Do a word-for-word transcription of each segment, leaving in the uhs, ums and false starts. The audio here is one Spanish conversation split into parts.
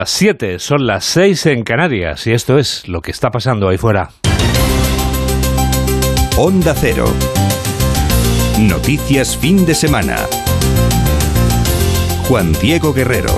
Las siete, son las seis en Canarias y esto es lo que está pasando ahí fuera. Onda Cero. Noticias fin de semana. Juan Diego Guerrero.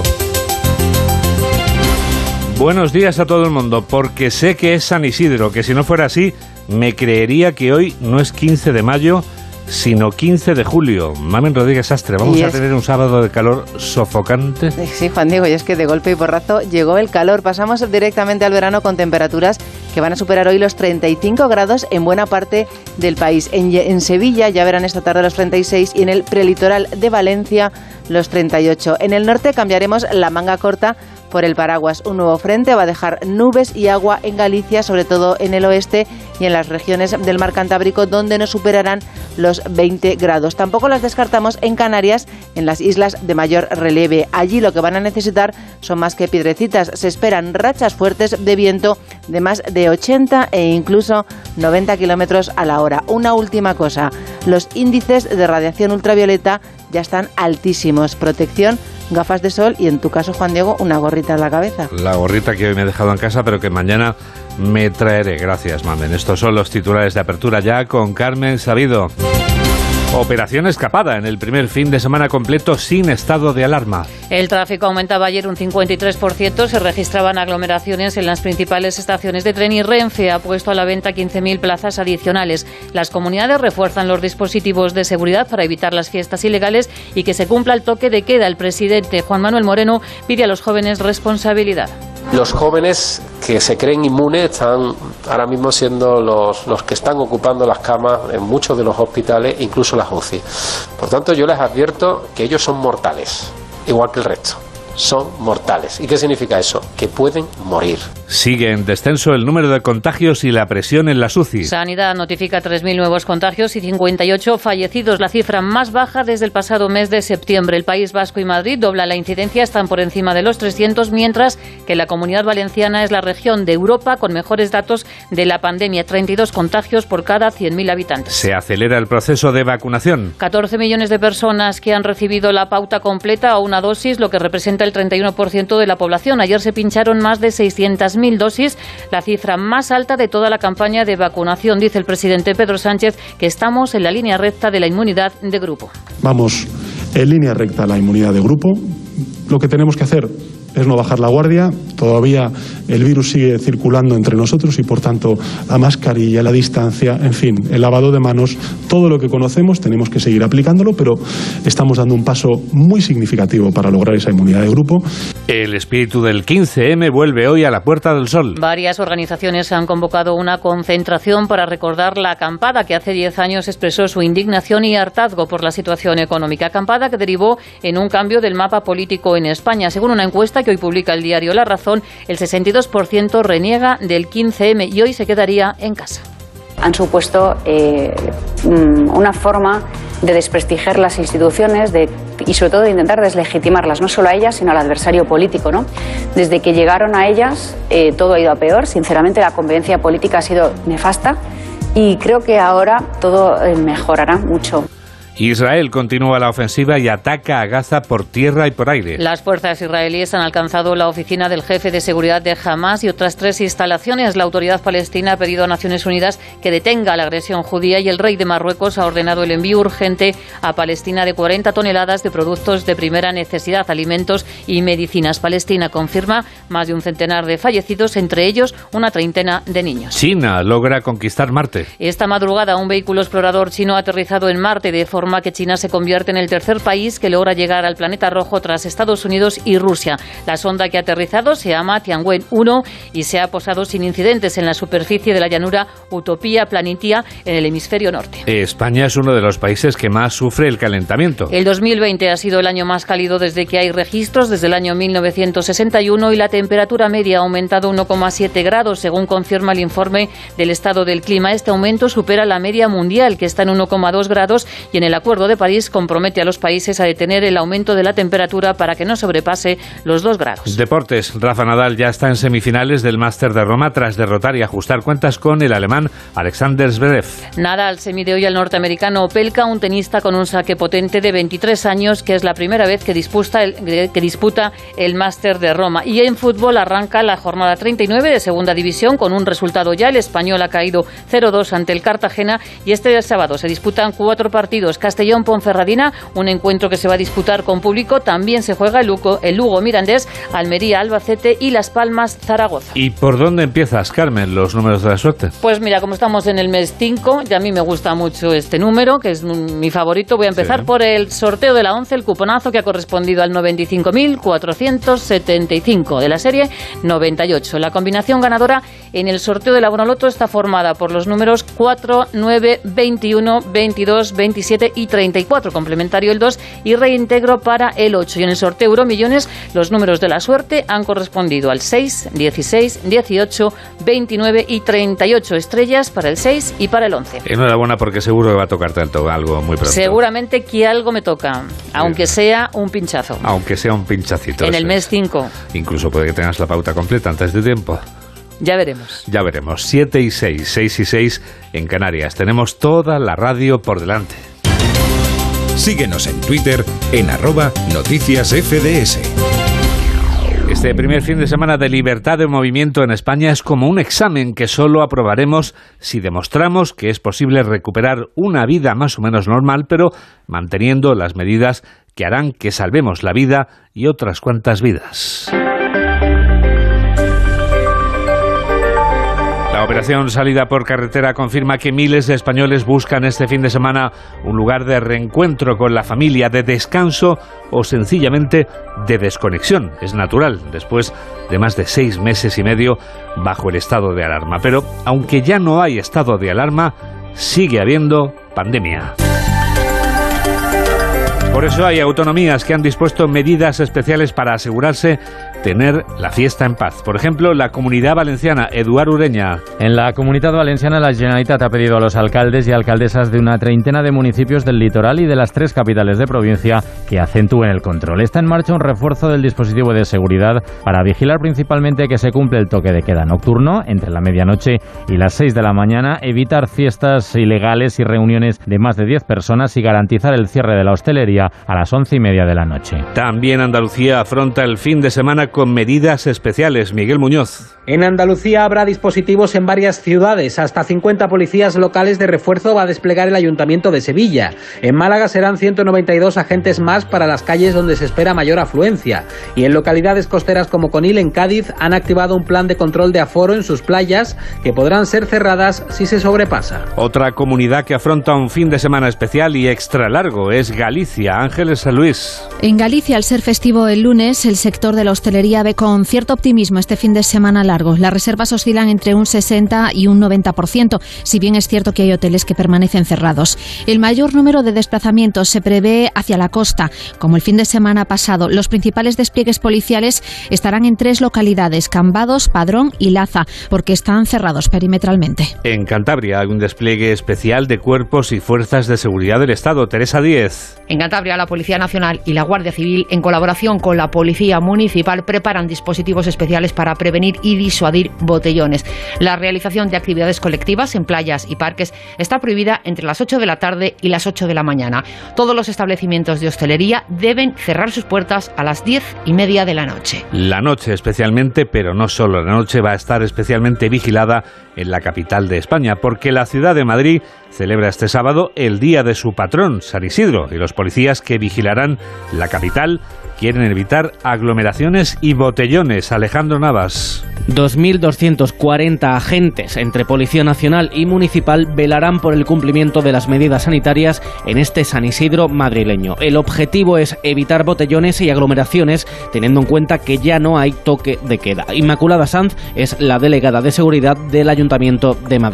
Buenos días a todo el mundo, porque sé que es San Isidro, que si no fuera así, me creería que hoy no es quince de mayo, sino quince de julio. Mamen Rodríguez Astre, vamos a tener un sábado de calor sofocante. Sí, Juan Diego, y es que de golpe y porrazo llegó el calor. Pasamos directamente al verano con temperaturas que van a superar hoy los treinta y cinco grados en buena parte del país. En, en Sevilla ya verán esta tarde los treinta y seis y en el prelitoral de Valencia los treinta y ocho. En el norte cambiaremos la manga corta por el paraguas. Un nuevo frente va a dejar nubes y agua en Galicia, sobre todo en el oeste y en las regiones del mar Cantábrico, donde no superarán los veinte grados. Tampoco las descartamos en Canarias, en las islas de mayor relieve. Allí lo que van a necesitar son más que piedrecitas. Se esperan rachas fuertes de viento de más de ochenta e incluso noventa kilómetros a la hora. Una última cosa, los índices de radiación ultravioleta ya están altísimos. Protección, gafas de sol y, en tu caso, Juan Diego, una gorrita en la cabeza. La gorrita que hoy me he dejado en casa, pero que mañana me traeré. Gracias, Mamen. Estos son los titulares de apertura ya con Carmen Sabido. Operación escapada en el primer fin de semana completo sin estado de alarma. El tráfico aumentaba ayer un cincuenta y tres por ciento, se registraban aglomeraciones en las principales estaciones de tren y Renfe ha puesto a la venta quince mil plazas adicionales. Las comunidades refuerzan los dispositivos de seguridad para evitar las fiestas ilegales y que se cumpla el toque de queda. El presidente Juan Manuel Moreno pide a los jóvenes responsabilidad. Los jóvenes que se creen inmunes están ahora mismo siendo los, los que están ocupando las camas en muchos de los hospitales, incluso las U C I. Por tanto, yo les advierto que ellos son mortales, igual que el resto. Son mortales. ¿Y qué significa eso? Que pueden morir. Sigue en descenso el número de contagios y la presión en las U C I. Sanidad notifica tres mil nuevos contagios y cincuenta y ocho fallecidos, la cifra más baja desde el pasado mes de septiembre. El País Vasco y Madrid dobla la incidencia, están por encima de los trescientos, mientras que la Comunidad Valenciana es la región de Europa con mejores datos de la pandemia, treinta y dos contagios por cada cien mil habitantes. Se acelera el proceso de vacunación. catorce millones de personas que han recibido la pauta completa o una dosis, lo que representa el treinta y uno por ciento de la población. Ayer se pincharon más de seiscientas mil dosis, la cifra más alta de toda la campaña de vacunación. Dice el presidente Pedro Sánchez que estamos en la línea recta de la inmunidad de grupo. Vamos en línea recta a la inmunidad de grupo. Lo que tenemos que hacer es no bajar la guardia. Todavía el virus sigue circulando entre nosotros y, por tanto, la mascarilla, la distancia, en fin, el lavado de manos, todo lo que conocemos tenemos que seguir aplicándolo, pero estamos dando un paso muy significativo para lograr esa inmunidad de grupo. El espíritu del quince eme vuelve hoy a la Puerta del Sol. Varias organizaciones han convocado una concentración para recordar la acampada que hace diez años expresó su indignación y hartazgo por la situación económica. Acampada que derivó en un cambio del mapa político en España. Según una encuesta que hoy publica el diario La Razón, el sesenta y dos por ciento reniega del quince eme y hoy se quedaría en casa. Han supuesto eh, una forma de desprestigiar las instituciones de, y sobre todo de intentar deslegitimarlas, no solo a ellas, sino al adversario político, ¿no? Desde que llegaron a ellas eh, todo ha ido a peor. Sinceramente, la convivencia política ha sido nefasta y creo que ahora todo eh, mejorará mucho. Israel continúa la ofensiva y ataca a Gaza por tierra y por aire. Las fuerzas israelíes han alcanzado la oficina del jefe de seguridad de Hamás y otras tres instalaciones. La autoridad palestina ha pedido a Naciones Unidas que detenga la agresión judía y el rey de Marruecos ha ordenado el envío urgente a Palestina de cuarenta toneladas de productos de primera necesidad, alimentos y medicinas. Palestina confirma más de un centenar de fallecidos, entre ellos una treintena de niños. China logra conquistar Marte. Esta madrugada un vehículo explorador chino ha aterrizado en Marte de forma que China se convierte en el tercer país que logra llegar al planeta rojo tras Estados Unidos y Rusia. La sonda que ha aterrizado se llama Tianwen uno y se ha posado sin incidentes en la superficie de la llanura Utopía Planitia en el hemisferio norte. España es uno de los países que más sufre el calentamiento. El dos mil veinte ha sido el año más cálido desde que hay registros, desde el año mil novecientos sesenta y uno, y la temperatura media ha aumentado uno coma siete grados, según confirma el informe del estado del clima. Este aumento supera la media mundial, que está en uno coma dos grados, y en el El Acuerdo de París compromete a los países a detener el aumento de la temperatura para que no sobrepase los dos grados. Deportes. Rafa Nadal ya está en semifinales del Máster de Roma tras derrotar y ajustar cuentas con el alemán Alexander Zverev. Nadal se mide hoy al norteamericano Opelka, un tenista con un saque potente de veintitrés años, que es la primera vez que disputa el, que disputa el Máster de Roma. Y en fútbol arranca la jornada treinta y nueve de Segunda División con un resultado ya. El Español ha caído cero dos ante el Cartagena y este sábado se disputan cuatro partidos. Castellón-Ponferradina, un encuentro que se va a disputar con público. También se juega el Lugo, el Lugo Mirandés, Almería-Albacete y Las Palmas-Zaragoza. ¿Y por dónde empiezas, Carmen, los números de la suerte? Pues mira, como estamos en el mes cinco, y a mí me gusta mucho este número, que es mi favorito, voy a empezar sí. por el sorteo de la once, el cuponazo que ha correspondido al noventa y cinco mil cuatrocientos setenta y cinco de la serie noventa y ocho. La combinación ganadora en el sorteo de la Bonoloto está formada por los números cuatro, nueve, veintiuno, veintidós, veintisiete y treinta y cuatro, complementario el dos y reintegro para el ocho. Y en el sorteo Euromillones los números de la suerte han correspondido al seis, dieciséis, dieciocho, veintinueve y treinta y ocho, estrellas para el seis y para el once. Enhorabuena, porque seguro que va a tocar tanto algo muy pronto. Seguramente que algo me toca, aunque sea un pinchazo. Aunque sea un pinchacito. En el mes cinco. Incluso puede que tengas la pauta completa antes de tiempo. Ya veremos. Ya veremos. siete y seis, seis y seis en Canarias. Tenemos toda la radio por delante. Síguenos en Twitter en arroba noticias F D S. Este primer fin de semana de libertad de movimiento en España es como un examen que solo aprobaremos si demostramos que es posible recuperar una vida más o menos normal, pero manteniendo las medidas que harán que salvemos la vida y otras cuantas vidas. La operación Salida por Carretera confirma que miles de españoles buscan este fin de semana un lugar de reencuentro con la familia, de descanso o sencillamente de desconexión. Es natural, después de más de seis meses y medio bajo el estado de alarma. Pero aunque ya no hay estado de alarma, sigue habiendo pandemia. Por eso hay autonomías que han dispuesto medidas especiales para asegurarse tener la fiesta en paz. Por ejemplo, la Comunidad Valenciana. Eduard Ureña. En la Comunidad Valenciana, la Generalitat ha pedido a los alcaldes y alcaldesas de una treintena de municipios del litoral y de las tres capitales de provincia que acentúen el control. Está en marcha un refuerzo del dispositivo de seguridad para vigilar principalmente que se cumple el toque de queda nocturno entre la medianoche y las seis de la mañana, evitar fiestas ilegales y reuniones de más de diez personas y garantizar el cierre de la hostelería a las once y media de la noche. También Andalucía afronta el fin de semana con medidas especiales. Miguel Muñoz. En Andalucía habrá dispositivos en varias ciudades. Hasta cincuenta policías locales de refuerzo va a desplegar el Ayuntamiento de Sevilla. En Málaga serán ciento noventa y dos agentes más para las calles donde se espera mayor afluencia. Y en localidades costeras como Conil, en Cádiz, han activado un plan de control de aforo en sus playas que podrán ser cerradas si se sobrepasa. Otra comunidad que afronta un fin de semana especial y extra largo es Galicia. Ángeles San Luis. En Galicia, al ser festivo el lunes, el sector de la hostelería ve con cierto optimismo este fin de semana largo. Las reservas oscilan entre un sesenta y un noventa por ciento, si bien es cierto que hay hoteles que permanecen cerrados. El mayor número de desplazamientos se prevé hacia la costa. Como el fin de semana pasado, los principales despliegues policiales estarán en tres localidades: Cambados, Padrón y Laza, porque están cerrados perimetralmente. En Cantabria hay un despliegue especial de cuerpos y fuerzas de seguridad del Estado. Teresa Díez. En Cantabria, la Policía Nacional y la Guardia Civil, en colaboración con la Policía Municipal, preparan dispositivos especiales para prevenir y disuadir botellones. La realización de actividades colectivas en playas y parques está prohibida entre las ocho de la tarde y las ocho de la mañana. Todos los establecimientos de hostelería deben cerrar sus puertas a las diez y media de la noche. La noche especialmente, pero no solo. La noche va a estar especialmente vigilada en la capital de España, porque la ciudad de Madrid celebra este sábado el día de su patrón, San Isidro, y los policías que vigilarán la capital quieren evitar aglomeraciones y botellones. Alejandro Navas. dos mil doscientos cuarenta agentes entre Policía Nacional y Municipal velarán por el cumplimiento de las medidas sanitarias en este San Isidro madrileño. El objetivo es evitar botellones y aglomeraciones, teniendo en cuenta que ya no hay toque de queda. Inmaculada Sanz es la delegada de seguridad del Ayuntamiento de Madrid.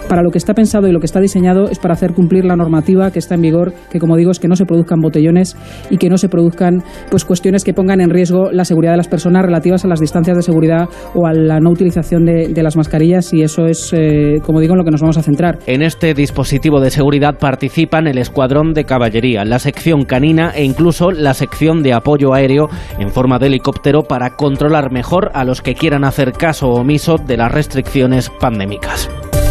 para lo que está pensado y lo que está diseñado es para hacer cumplir la normativa que está en vigor, que como digo es que no se produzcan botellones y que no se produzcan pues cuestiones que pongan en riesgo la seguridad de las personas relativas a las distancias de seguridad o a la no utilización de, de las mascarillas, y eso es, eh, como digo, en lo que nos vamos a centrar. En este dispositivo de seguridad participan el escuadrón de caballería, la sección canina e incluso la sección de apoyo aéreo en forma de helicóptero para controlar mejor a los que quieran hacer caso omiso de las restricciones pandémicas.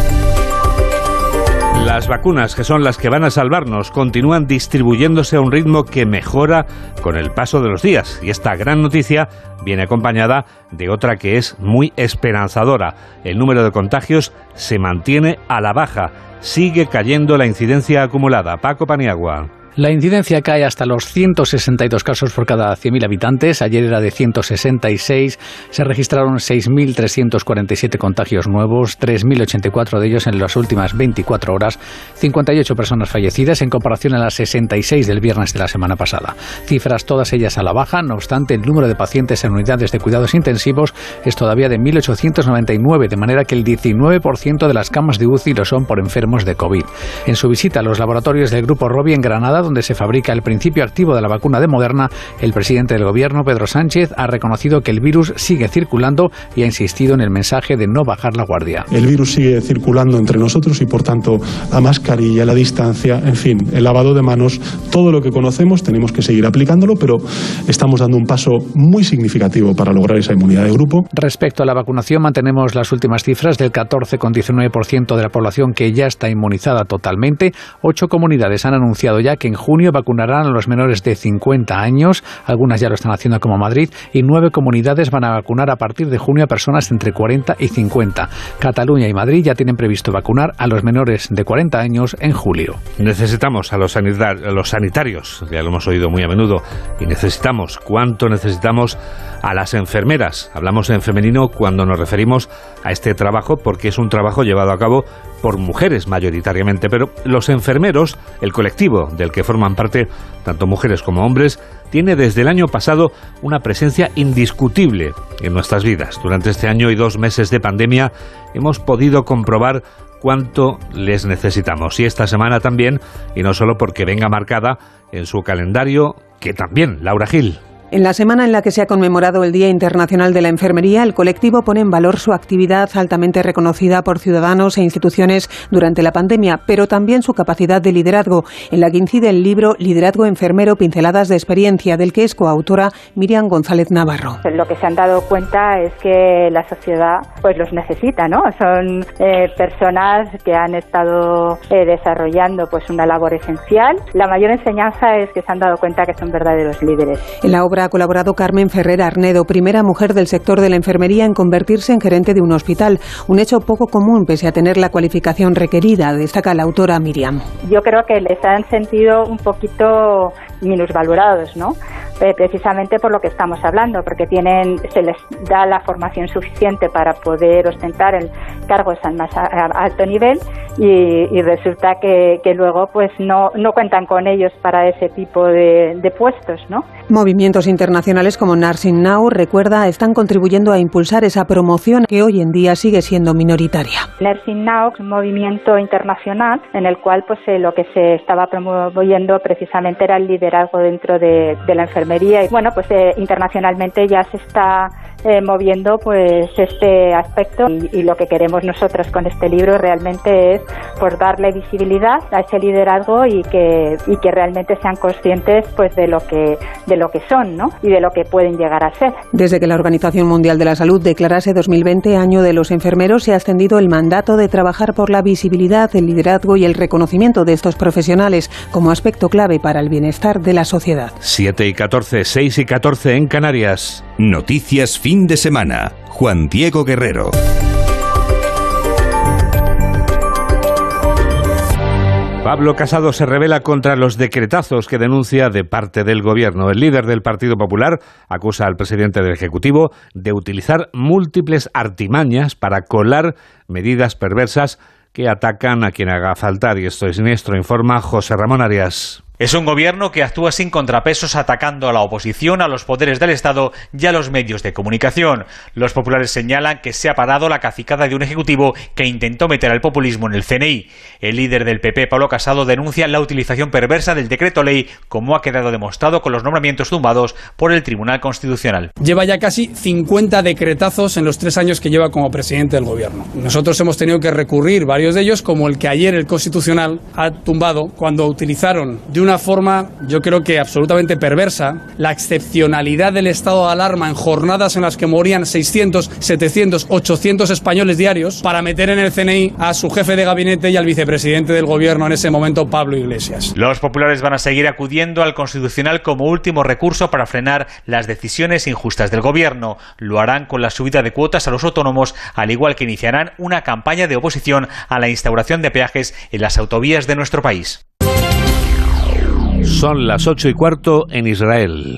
Las vacunas, que son las que van a salvarnos, continúan distribuyéndose a un ritmo que mejora con el paso de los días. Y esta gran noticia viene acompañada de otra que es muy esperanzadora. El número de contagios se mantiene a la baja. Sigue cayendo la incidencia acumulada. Paco Paniagua. La incidencia cae hasta los ciento sesenta y dos casos por cada cien mil habitantes. Ayer era de ciento sesenta y seis. Se registraron seis mil trescientos cuarenta y siete contagios nuevos, tres mil ochenta y cuatro de ellos en las últimas veinticuatro horas. cincuenta y ocho personas fallecidas en comparación a las sesenta y seis del viernes de la semana pasada. Cifras todas ellas a la baja. No obstante, el número de pacientes en unidades de cuidados intensivos es todavía de mil ochocientos noventa y nueve, de manera que el diecinueve por ciento de las camas de U C I lo son por enfermos de COVID. En su visita a los laboratorios del Grupo Rovi en Granada, donde se fabrica el principio activo de la vacuna de Moderna, el presidente del gobierno, Pedro Sánchez, ha reconocido que el virus sigue circulando y ha insistido en el mensaje de no bajar la guardia. El virus sigue circulando entre nosotros y, por tanto, la mascarilla, la distancia, en fin, el lavado de manos, todo lo que conocemos tenemos que seguir aplicándolo, pero estamos dando un paso muy significativo para lograr esa inmunidad de grupo. Respecto a la vacunación, mantenemos las últimas cifras del catorce coma diecinueve por ciento de la población que ya está inmunizada totalmente. Ocho comunidades han anunciado ya que en junio vacunarán a los menores de cincuenta años, algunas ya lo están haciendo como Madrid, y nueve comunidades van a vacunar a partir de junio a personas entre cuarenta y cincuenta. Cataluña y Madrid ya tienen previsto vacunar a los menores de cuarenta años en julio. Necesitamos a los, sanitar- a los sanitarios, ya lo hemos oído muy a menudo, y necesitamos, ¿cuánto necesitamos a las enfermeras? Hablamos en femenino cuando nos referimos a este trabajo, porque es un trabajo llevado a cabo por mujeres mayoritariamente, pero los enfermeros, el colectivo del que forman parte tanto mujeres como hombres, tiene desde el año pasado una presencia indiscutible en nuestras vidas. Durante este año y dos meses de pandemia hemos podido comprobar cuánto les necesitamos, y esta semana también, y no solo porque venga marcada en su calendario, que también, Laura Gil. En la semana en la que se ha conmemorado el Día Internacional de la Enfermería, el colectivo pone en valor su actividad altamente reconocida por ciudadanos e instituciones durante la pandemia, pero también su capacidad de liderazgo, en la que incide el libro Liderazgo Enfermero, pinceladas de experiencia, del que es coautora Miriam González Navarro. Lo que se han dado cuenta es que la sociedad pues los necesita, ¿no? Son eh, personas que han estado eh, desarrollando pues una labor esencial. La mayor enseñanza es que se han dado cuenta que son verdaderos líderes. En la obra ha colaborado Carmen Ferrer Arnedo, primera mujer del sector de la enfermería en convertirse en gerente de un hospital. Un hecho poco común pese a tener la cualificación requerida, destaca la autora Miriam. Yo creo que les han sentido un poquito minusvalorados, ¿no? Precisamente por lo que estamos hablando, porque tienen, se les da la formación suficiente para poder ostentar el cargos al más alto nivel y, y resulta que, que luego pues no, no cuentan con ellos para ese tipo de, de puestos, ¿no? Movimientos internacionales como Nursing Now, recuerda, están contribuyendo a impulsar esa promoción que hoy en día sigue siendo minoritaria. Nursing Now es un movimiento internacional en el cual pues eh, lo que se estaba promoviendo precisamente era el liderazgo dentro de, de la enfermería. Y bueno, pues eh, internacionalmente ya se está eh, moviendo pues este aspecto y, y lo que queremos nosotros con este libro realmente es pues darle visibilidad a ese liderazgo y que y que realmente sean conscientes pues de lo que de lo que son, ¿no? Y de lo que pueden llegar a ser. Desde que la Organización Mundial de la Salud declarase dos mil veinte año de los enfermeros, se ha extendido el mandato de trabajar por la visibilidad, el liderazgo y el reconocimiento de estos profesionales como aspecto clave para el bienestar de la sociedad. siete y catorce, seis y catorce en Canarias. Noticias fin de semana. Juan Diego Guerrero. Pablo Casado se rebela contra los decretazos que denuncia de parte del Gobierno. El líder del Partido Popular acusa al presidente del Ejecutivo de utilizar múltiples artimañas para colar medidas perversas que atacan a quien haga faltar. Y esto es siniestro, informa José Ramón Arias. Es un gobierno que actúa sin contrapesos, atacando a la oposición, a los poderes del Estado y a los medios de comunicación. Los populares señalan que se ha parado la cacicada de un ejecutivo que intentó meter al populismo en el C N I. El líder del P P, Pablo Casado, denuncia la utilización perversa del decreto ley, como ha quedado demostrado con los nombramientos tumbados por el Tribunal Constitucional. Lleva ya casi cincuenta decretazos en los tres años que lleva como presidente del gobierno. Nosotros hemos tenido que recurrir varios de ellos, como el que ayer el Constitucional ha tumbado cuando utilizaron de una forma, yo creo que absolutamente perversa, la excepcionalidad del estado de alarma en jornadas en las que morían seiscientos, setecientos, ochocientos españoles diarios para meter en el C N I a su jefe de gabinete y al vicepresidente del gobierno en ese momento, Pablo Iglesias. Los populares van a seguir acudiendo al Constitucional como último recurso para frenar las decisiones injustas del gobierno. Lo harán con la subida de cuotas a los autónomos, al igual que iniciarán una campaña de oposición a la instauración de peajes en las autovías de nuestro país. Son las ocho y cuarto en Israel.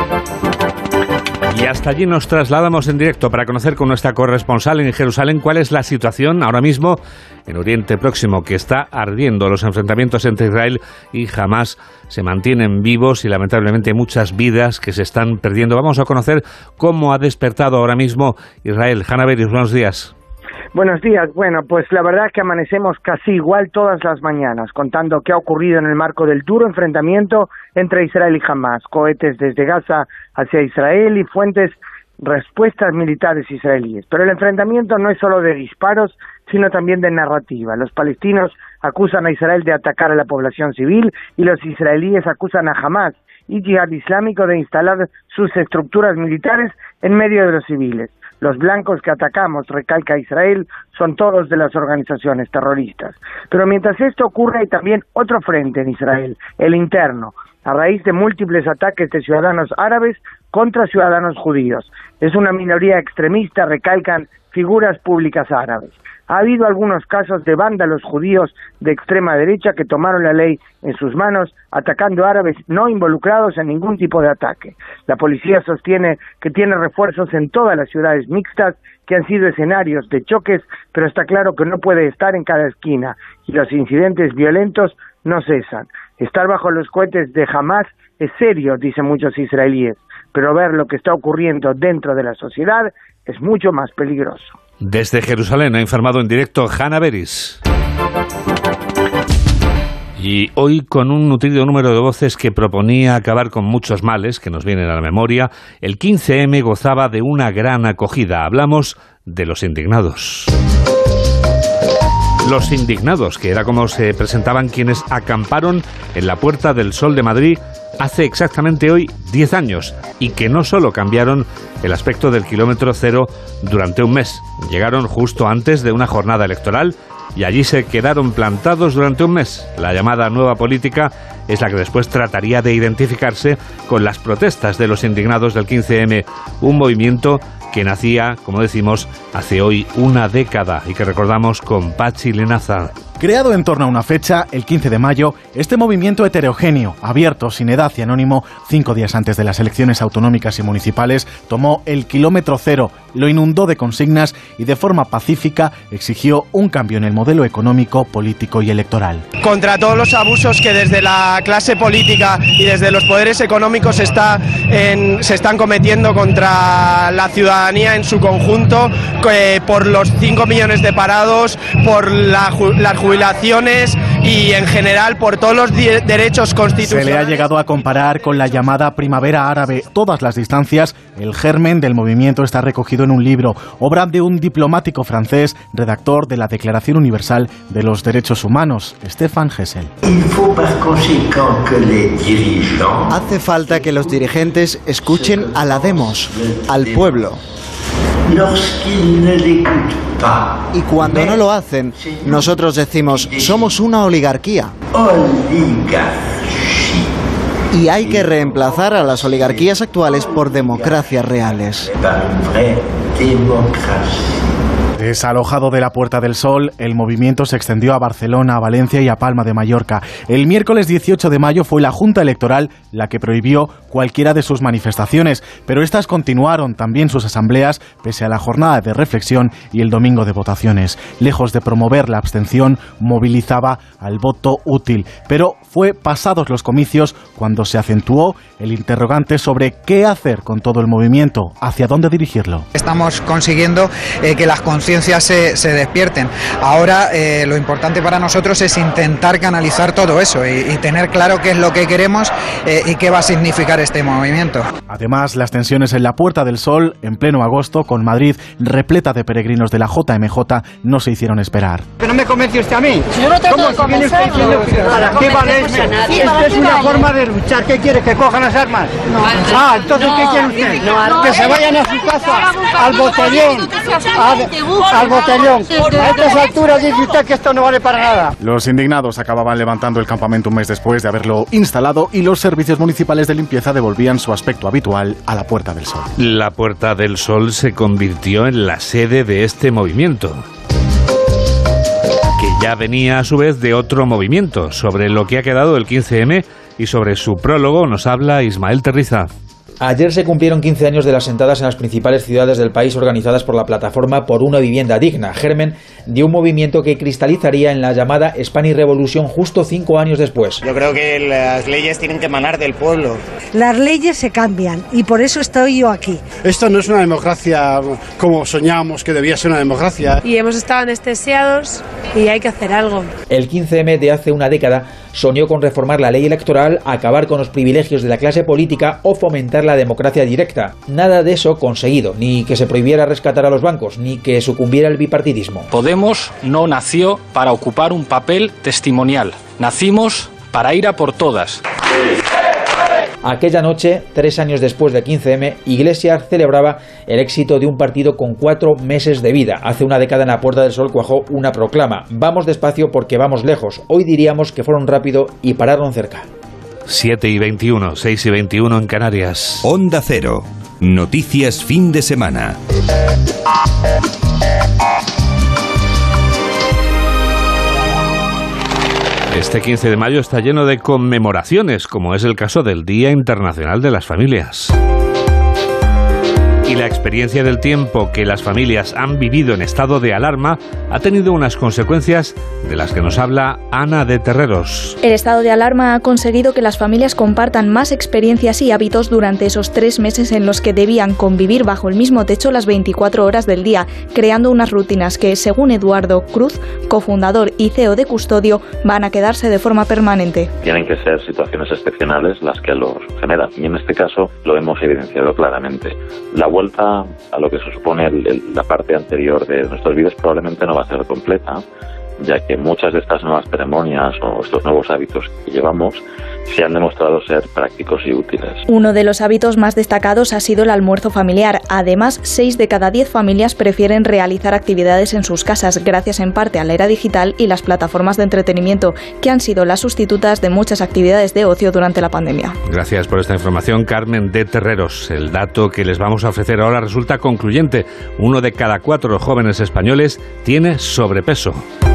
Y hasta allí nos trasladamos en directo para conocer con nuestra corresponsal en Jerusalén cuál es la situación ahora mismo en Oriente Próximo, que está ardiendo. Los enfrentamientos entre Israel y Hamás se mantienen vivos y lamentablemente muchas vidas que se están perdiendo. Vamos a conocer cómo ha despertado ahora mismo Israel. Hanna Beris, buenos días. Buenos días. Bueno, pues la verdad es que amanecemos casi igual todas las mañanas, contando qué ha ocurrido en el marco del duro enfrentamiento entre Israel y Hamás. Cohetes desde Gaza hacia Israel y fuentes respuestas militares israelíes. Pero el enfrentamiento no es solo de disparos, sino también de narrativa. Los palestinos acusan a Israel de atacar a la población civil y los israelíes acusan a Hamás y Yihad Islámico de instalar sus estructuras militares en medio de los civiles. Los blancos que atacamos, recalca Israel, son todos de las organizaciones terroristas. Pero mientras esto ocurre hay también otro frente en Israel, el interno, a raíz de múltiples ataques de ciudadanos árabes contra ciudadanos judíos. Es una minoría extremista, recalcan figuras públicas árabes. Ha habido algunos casos de vándalos judíos de extrema derecha que tomaron la ley en sus manos, atacando a árabes no involucrados en ningún tipo de ataque. La policía sostiene que tiene refuerzos en todas las ciudades mixtas que han sido escenarios de choques, pero está claro que no puede estar en cada esquina y los incidentes violentos no cesan. Estar bajo los cohetes de Hamás es serio, dicen muchos israelíes, pero ver lo que está ocurriendo dentro de la sociedad es mucho más peligroso. Desde Jerusalén ha informado en directo Hanna Beris. Y hoy, con un nutrido número de voces que proponía acabar con muchos males que nos vienen a la memoria, el quince eme gozaba de una gran acogida. Hablamos de los indignados. Los indignados, que era como se presentaban quienes acamparon en la Puerta del Sol de Madrid hace exactamente hoy diez años, y que no solo cambiaron el aspecto del kilómetro cero durante un mes, llegaron justo antes de una jornada electoral y allí se quedaron plantados durante un mes. La llamada nueva política es la que después trataría de identificarse con las protestas de los indignados del quince eme, un movimiento que nacía, como decimos, hace hoy una década y que recordamos con Pachi Lenaza. Creado en torno a una fecha, el quince de mayo, este movimiento heterogéneo, abierto, sin edad y anónimo, cinco días antes de las elecciones autonómicas y municipales, tomó el kilómetro cero, lo inundó de consignas y de forma pacífica exigió un cambio en el modelo económico, político y electoral. Contra todos los abusos que desde la clase política y desde los poderes económicos se, está en, se están cometiendo contra la ciudadanía en su conjunto, eh, por los cinco millones de parados, por la, las jubilaciones y en general por todos los de- derechos constitucionales. Se le ha llegado a comparar con la llamada primavera árabe. Todas las distancias, el germen del movimiento está recogido en un libro, obra de un diplomático francés, redactor de la Declaración Universal de los Derechos Humanos, Stefan Hessel. Hace falta que los dirigentes escuchen a la demos, al pueblo. Y cuando no lo hacen, nosotros decimos, somos una oligarquía. Y hay que reemplazar a las oligarquías actuales por democracias reales. Desalojado de la Puerta del Sol, el movimiento se extendió a Barcelona, a Valencia y a Palma de Mallorca. El miércoles dieciocho de mayo fue la Junta Electoral la que prohibió cualquiera de sus manifestaciones, pero estas continuaron también sus asambleas pese a la jornada de reflexión y el domingo de votaciones. Lejos de promover la abstención, movilizaba al voto útil. Pero fue pasados los comicios cuando se acentuó el interrogante sobre qué hacer con todo el movimiento, hacia dónde dirigirlo. Estamos consiguiendo eh, que las conciencias se, se despierten. Ahora eh, lo importante para nosotros es intentar canalizar todo eso y, y tener claro qué es lo que queremos eh, y qué va a significar este movimiento. Además, las tensiones en la Puerta del Sol, en pleno agosto, con Madrid repleta de peregrinos de la J M J, no se hicieron esperar. Que no me convence usted a mí. Yo no tengo ¿Cómo? que Si viene usted diciendo que ¿para qué vale eso? Esto es una forma de luchar. ¿Qué quiere? ¿Que cojan las armas? No. Ah, entonces ¿qué quiere usted? No, que se vayan a su casa, al botellón. Al botellón. A estas alturas dice usted que esto no vale para nada. Los indignados acababan levantando el campamento un mes después de haberlo instalado y los servicios municipales de limpieza devolvían su aspecto habitual a la Puerta del Sol. La Puerta del Sol se convirtió en la sede de este movimiento, que ya venía a su vez de otro movimiento. Sobre lo que ha quedado el quince eme y sobre su prólogo nos habla Ismael Terriza. Ayer se cumplieron quince años de las sentadas en las principales ciudades del país organizadas por la Plataforma por una Vivienda Digna, germen de un movimiento que cristalizaría en la llamada Spanish Revolution justo cinco años después. Yo creo que las leyes tienen que emanar del pueblo. Las leyes se cambian y por eso estoy yo aquí. Esto no es una democracia como soñábamos que debía ser una democracia. Y hemos estado anestesiados y hay que hacer algo. El quince eme de hace una década soñó con reformar la ley electoral, acabar con los privilegios de la clase política o fomentar la democracia directa. Nada de eso conseguido, ni que se prohibiera rescatar a los bancos, ni que sucumbiera el bipartidismo. Podemos no nació para ocupar un papel testimonial. Nacimos para ir a por todas. Aquella noche, tres años después del quince eme, Iglesias celebraba el éxito de un partido con cuatro meses de vida. Hace una década en la Puerta del Sol cuajó una proclama: vamos despacio porque vamos lejos. Hoy diríamos que fueron rápido y pararon cerca. siete y veintiuno, seis y veintiuno en Canarias. Onda Cero. Noticias fin de semana. Este quince de mayo está lleno de conmemoraciones, como es el caso del Día Internacional de las Familias. Y la experiencia del tiempo que las familias han vivido en estado de alarma ha tenido unas consecuencias de las que nos habla Ana de Terreros. El estado de alarma ha conseguido que las familias compartan más experiencias y hábitos durante esos tres meses en los que debían convivir bajo el mismo techo las veinticuatro horas del día, creando unas rutinas que, según Eduardo Cruz, cofundador y ce e o de Custodio, van a quedarse de forma permanente. Tienen que ser situaciones excepcionales las que los generan, y en este caso lo hemos evidenciado claramente. La vuelta a lo que se supone el, el, la parte anterior de nuestros vídeos probablemente no va a ser completa, ya que muchas de estas nuevas ceremonias o estos nuevos hábitos que llevamos se han demostrado ser prácticos y útiles. Uno de los hábitos más destacados ha sido el almuerzo familiar. Además, seis de cada diez familias prefieren realizar actividades en sus casas, gracias en parte a la era digital y las plataformas de entretenimiento, que han sido las sustitutas de muchas actividades de ocio durante la pandemia. Gracias por esta información, Carmen de Terreros. El dato que les vamos a ofrecer ahora resulta concluyente. Uno de cada cuatro jóvenes españoles tiene sobrepeso.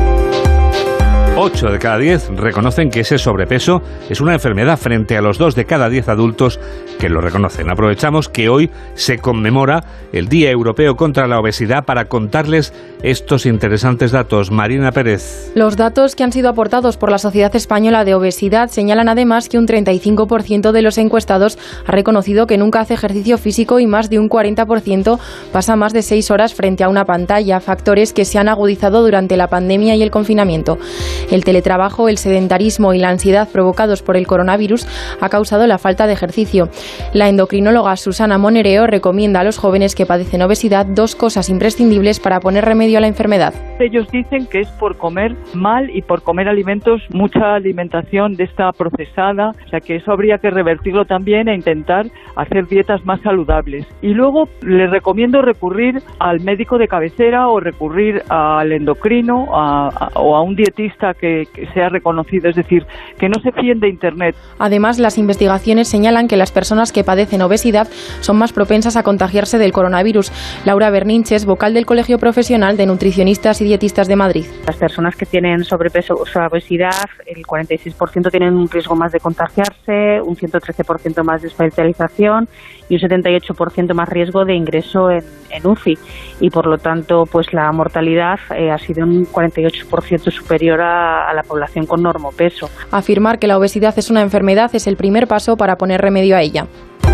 ocho de cada diez reconocen que ese sobrepeso es una enfermedad frente a los dos de cada diez adultos que lo reconocen. Aprovechamos que hoy se conmemora el Día Europeo contra la Obesidad para contarles estos interesantes datos. Marina Pérez. Los datos que han sido aportados por la Sociedad Española de Obesidad señalan además que un treinta y cinco por ciento de los encuestados ha reconocido que nunca hace ejercicio físico y más de un cuarenta por ciento pasa más de seis horas frente a una pantalla, factores que se han agudizado durante la pandemia y el confinamiento. El teletrabajo, el sedentarismo y la ansiedad provocados por el coronavirus ha causado la falta de ejercicio. La endocrinóloga Susana Monereo recomienda a los jóvenes que padecen obesidad dos cosas imprescindibles para poner remedio a la enfermedad. Ellos dicen que es por comer mal y por comer alimentos, mucha alimentación de esta procesada, o sea que eso habría que revertirlo también e intentar hacer dietas más saludables. Y luego les recomiendo recurrir al médico de cabecera o recurrir al endocrino a, a, o a un dietista que que, que sea reconocido, es decir, que no se fíen de Internet. Además, las investigaciones señalan que las personas que padecen obesidad son más propensas a contagiarse del coronavirus. Laura Berninches, vocal del Colegio Profesional de Nutricionistas y Dietistas de Madrid. Las personas que tienen sobrepeso o obesidad, el cuarenta y seis por ciento tienen un riesgo más de contagiarse, un ciento trece por ciento más de hospitalización y un setenta y ocho por ciento más riesgo de ingreso en, en U C I. Y por lo tanto, pues la mortalidad eh, ha sido un cuarenta y ocho por ciento superior a, a la población con normopeso. Afirmar que la obesidad es una enfermedad es el primer paso para poner remedio a ella.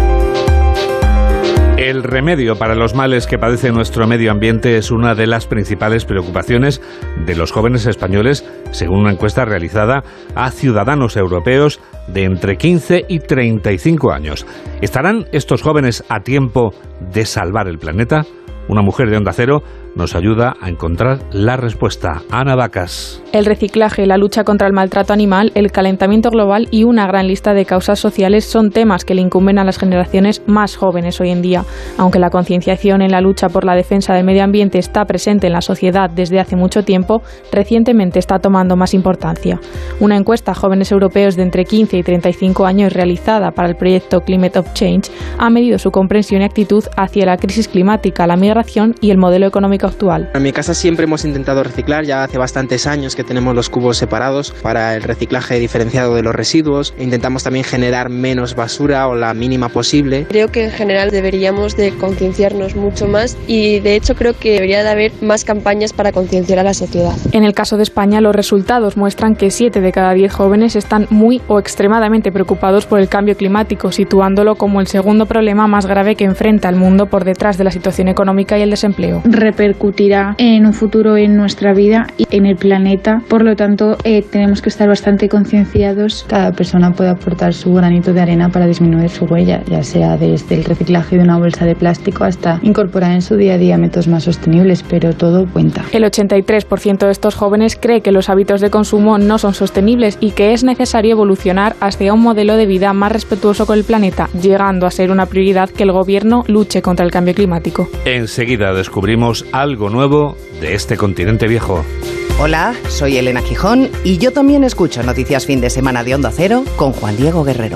El remedio para los males que padece nuestro medio ambiente es una de las principales preocupaciones de los jóvenes españoles, según una encuesta realizada a ciudadanos europeos de entre quince y treinta y cinco años. ¿Estarán estos jóvenes a tiempo de salvar el planeta? Una mujer de Onda Cero nos ayuda a encontrar la respuesta. Ana Vacas. El reciclaje, la lucha contra el maltrato animal, el calentamiento global y una gran lista de causas sociales son temas que le incumben a las generaciones más jóvenes hoy en día. Aunque la concienciación en la lucha por la defensa del medio ambiente está presente en la sociedad desde hace mucho tiempo, recientemente está tomando más importancia. Una encuesta a jóvenes europeos de entre quince y treinta y cinco años realizada para el proyecto Climate of Change ha medido su comprensión y actitud hacia la crisis climática, la migración y el modelo económico actual. En mi casa siempre hemos intentado reciclar, ya hace bastantes años que tenemos los cubos separados para el reciclaje diferenciado de los residuos. Intentamos también generar menos basura o la mínima posible. Creo que en general deberíamos de concienciarnos mucho más y de hecho creo que debería de haber más campañas para concienciar a la sociedad. En el caso de España, los resultados muestran que siete de cada diez jóvenes están muy o extremadamente preocupados por el cambio climático, situándolo como el segundo problema más grave que enfrenta el mundo por detrás de la situación económica y el desempleo. Repercutirá en un futuro en nuestra vida y en el planeta, por lo tanto eh, tenemos que estar bastante concienciados. Cada persona puede aportar su granito de arena para disminuir su huella, ya sea desde el reciclaje de una bolsa de plástico hasta incorporar en su día a día métodos más sostenibles, pero todo cuenta. El ochenta y tres por ciento de estos jóvenes cree que los hábitos de consumo no son sostenibles y que es necesario evolucionar hacia un modelo de vida más respetuoso con el planeta, llegando a ser una prioridad que el gobierno luche contra el cambio climático. Enseguida descubrimos algo nuevo de este continente viejo. Hola, soy Elena Gijón y yo también escucho Noticias Fin de Semana de Onda Cero con Juan Diego Guerrero.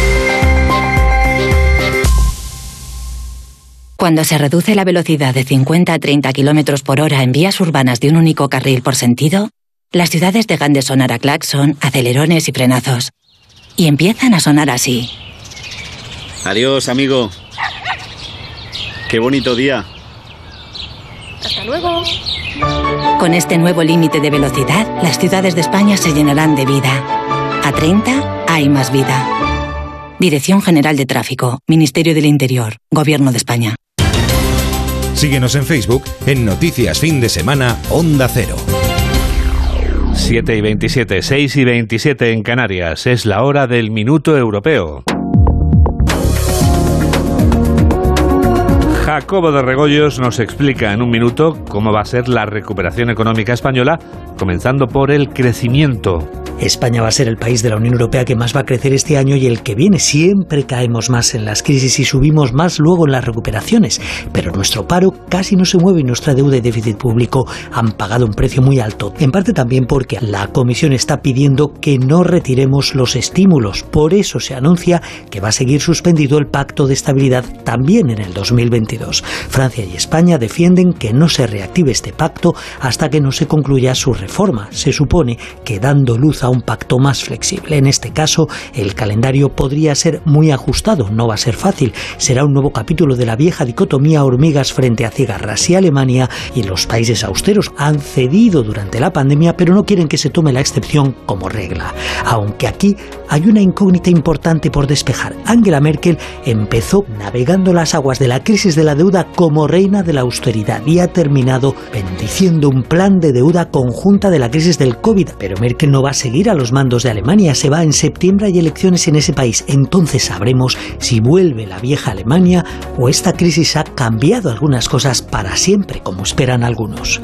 Cuando se reduce la velocidad de cincuenta a treinta kilómetros por hora en vías urbanas de un único carril por sentido, las ciudades dejan de sonar a claxon, acelerones y frenazos. Y empiezan a sonar así. Adiós, amigo. Qué bonito día. Hasta luego. Con este nuevo límite de velocidad, las ciudades de España se llenarán de vida. A treinta hay más vida. Dirección General de Tráfico, Ministerio del Interior, Gobierno de España. Síguenos en Facebook en Noticias Fin de Semana Onda Cero. siete y veintisiete, seis y veintisiete en Canarias. Es la hora del Minuto Europeo. Jacobo de Regoyos nos explica en un minuto cómo va a ser la recuperación económica española, comenzando por el crecimiento. España va a ser el país de la Unión Europea que más va a crecer este año y el que viene. Siempre caemos más en las crisis y subimos más luego en las recuperaciones. Pero nuestro paro casi no se mueve y nuestra deuda y déficit público han pagado un precio muy alto. En parte también porque la Comisión está pidiendo que no retiremos los estímulos. Por eso se anuncia que va a seguir suspendido el Pacto de Estabilidad también en el dos mil veintidós. Francia y España defienden que no se reactive este pacto hasta que no se concluya su reforma. Se supone que dando luz a un pacto más flexible. En este caso, el calendario podría ser muy ajustado. No va a ser fácil. Será un nuevo capítulo de la vieja dicotomía hormigas frente a cigarras. Si Alemania y los países austeros han cedido durante la pandemia, pero no quieren que se tome la excepción como regla. Aunque aquí hay una incógnita importante por despejar. Angela Merkel empezó navegando las aguas de la crisis de la deuda como reina de la austeridad y ha terminado bendiciendo un plan de deuda conjunta de la crisis del COVID. Pero Merkel no va a seguir a los mandos de Alemania, se va en septiembre, hay elecciones en ese país. Entonces sabremos si vuelve la vieja Alemania o esta crisis ha cambiado algunas cosas para siempre, como esperan algunos.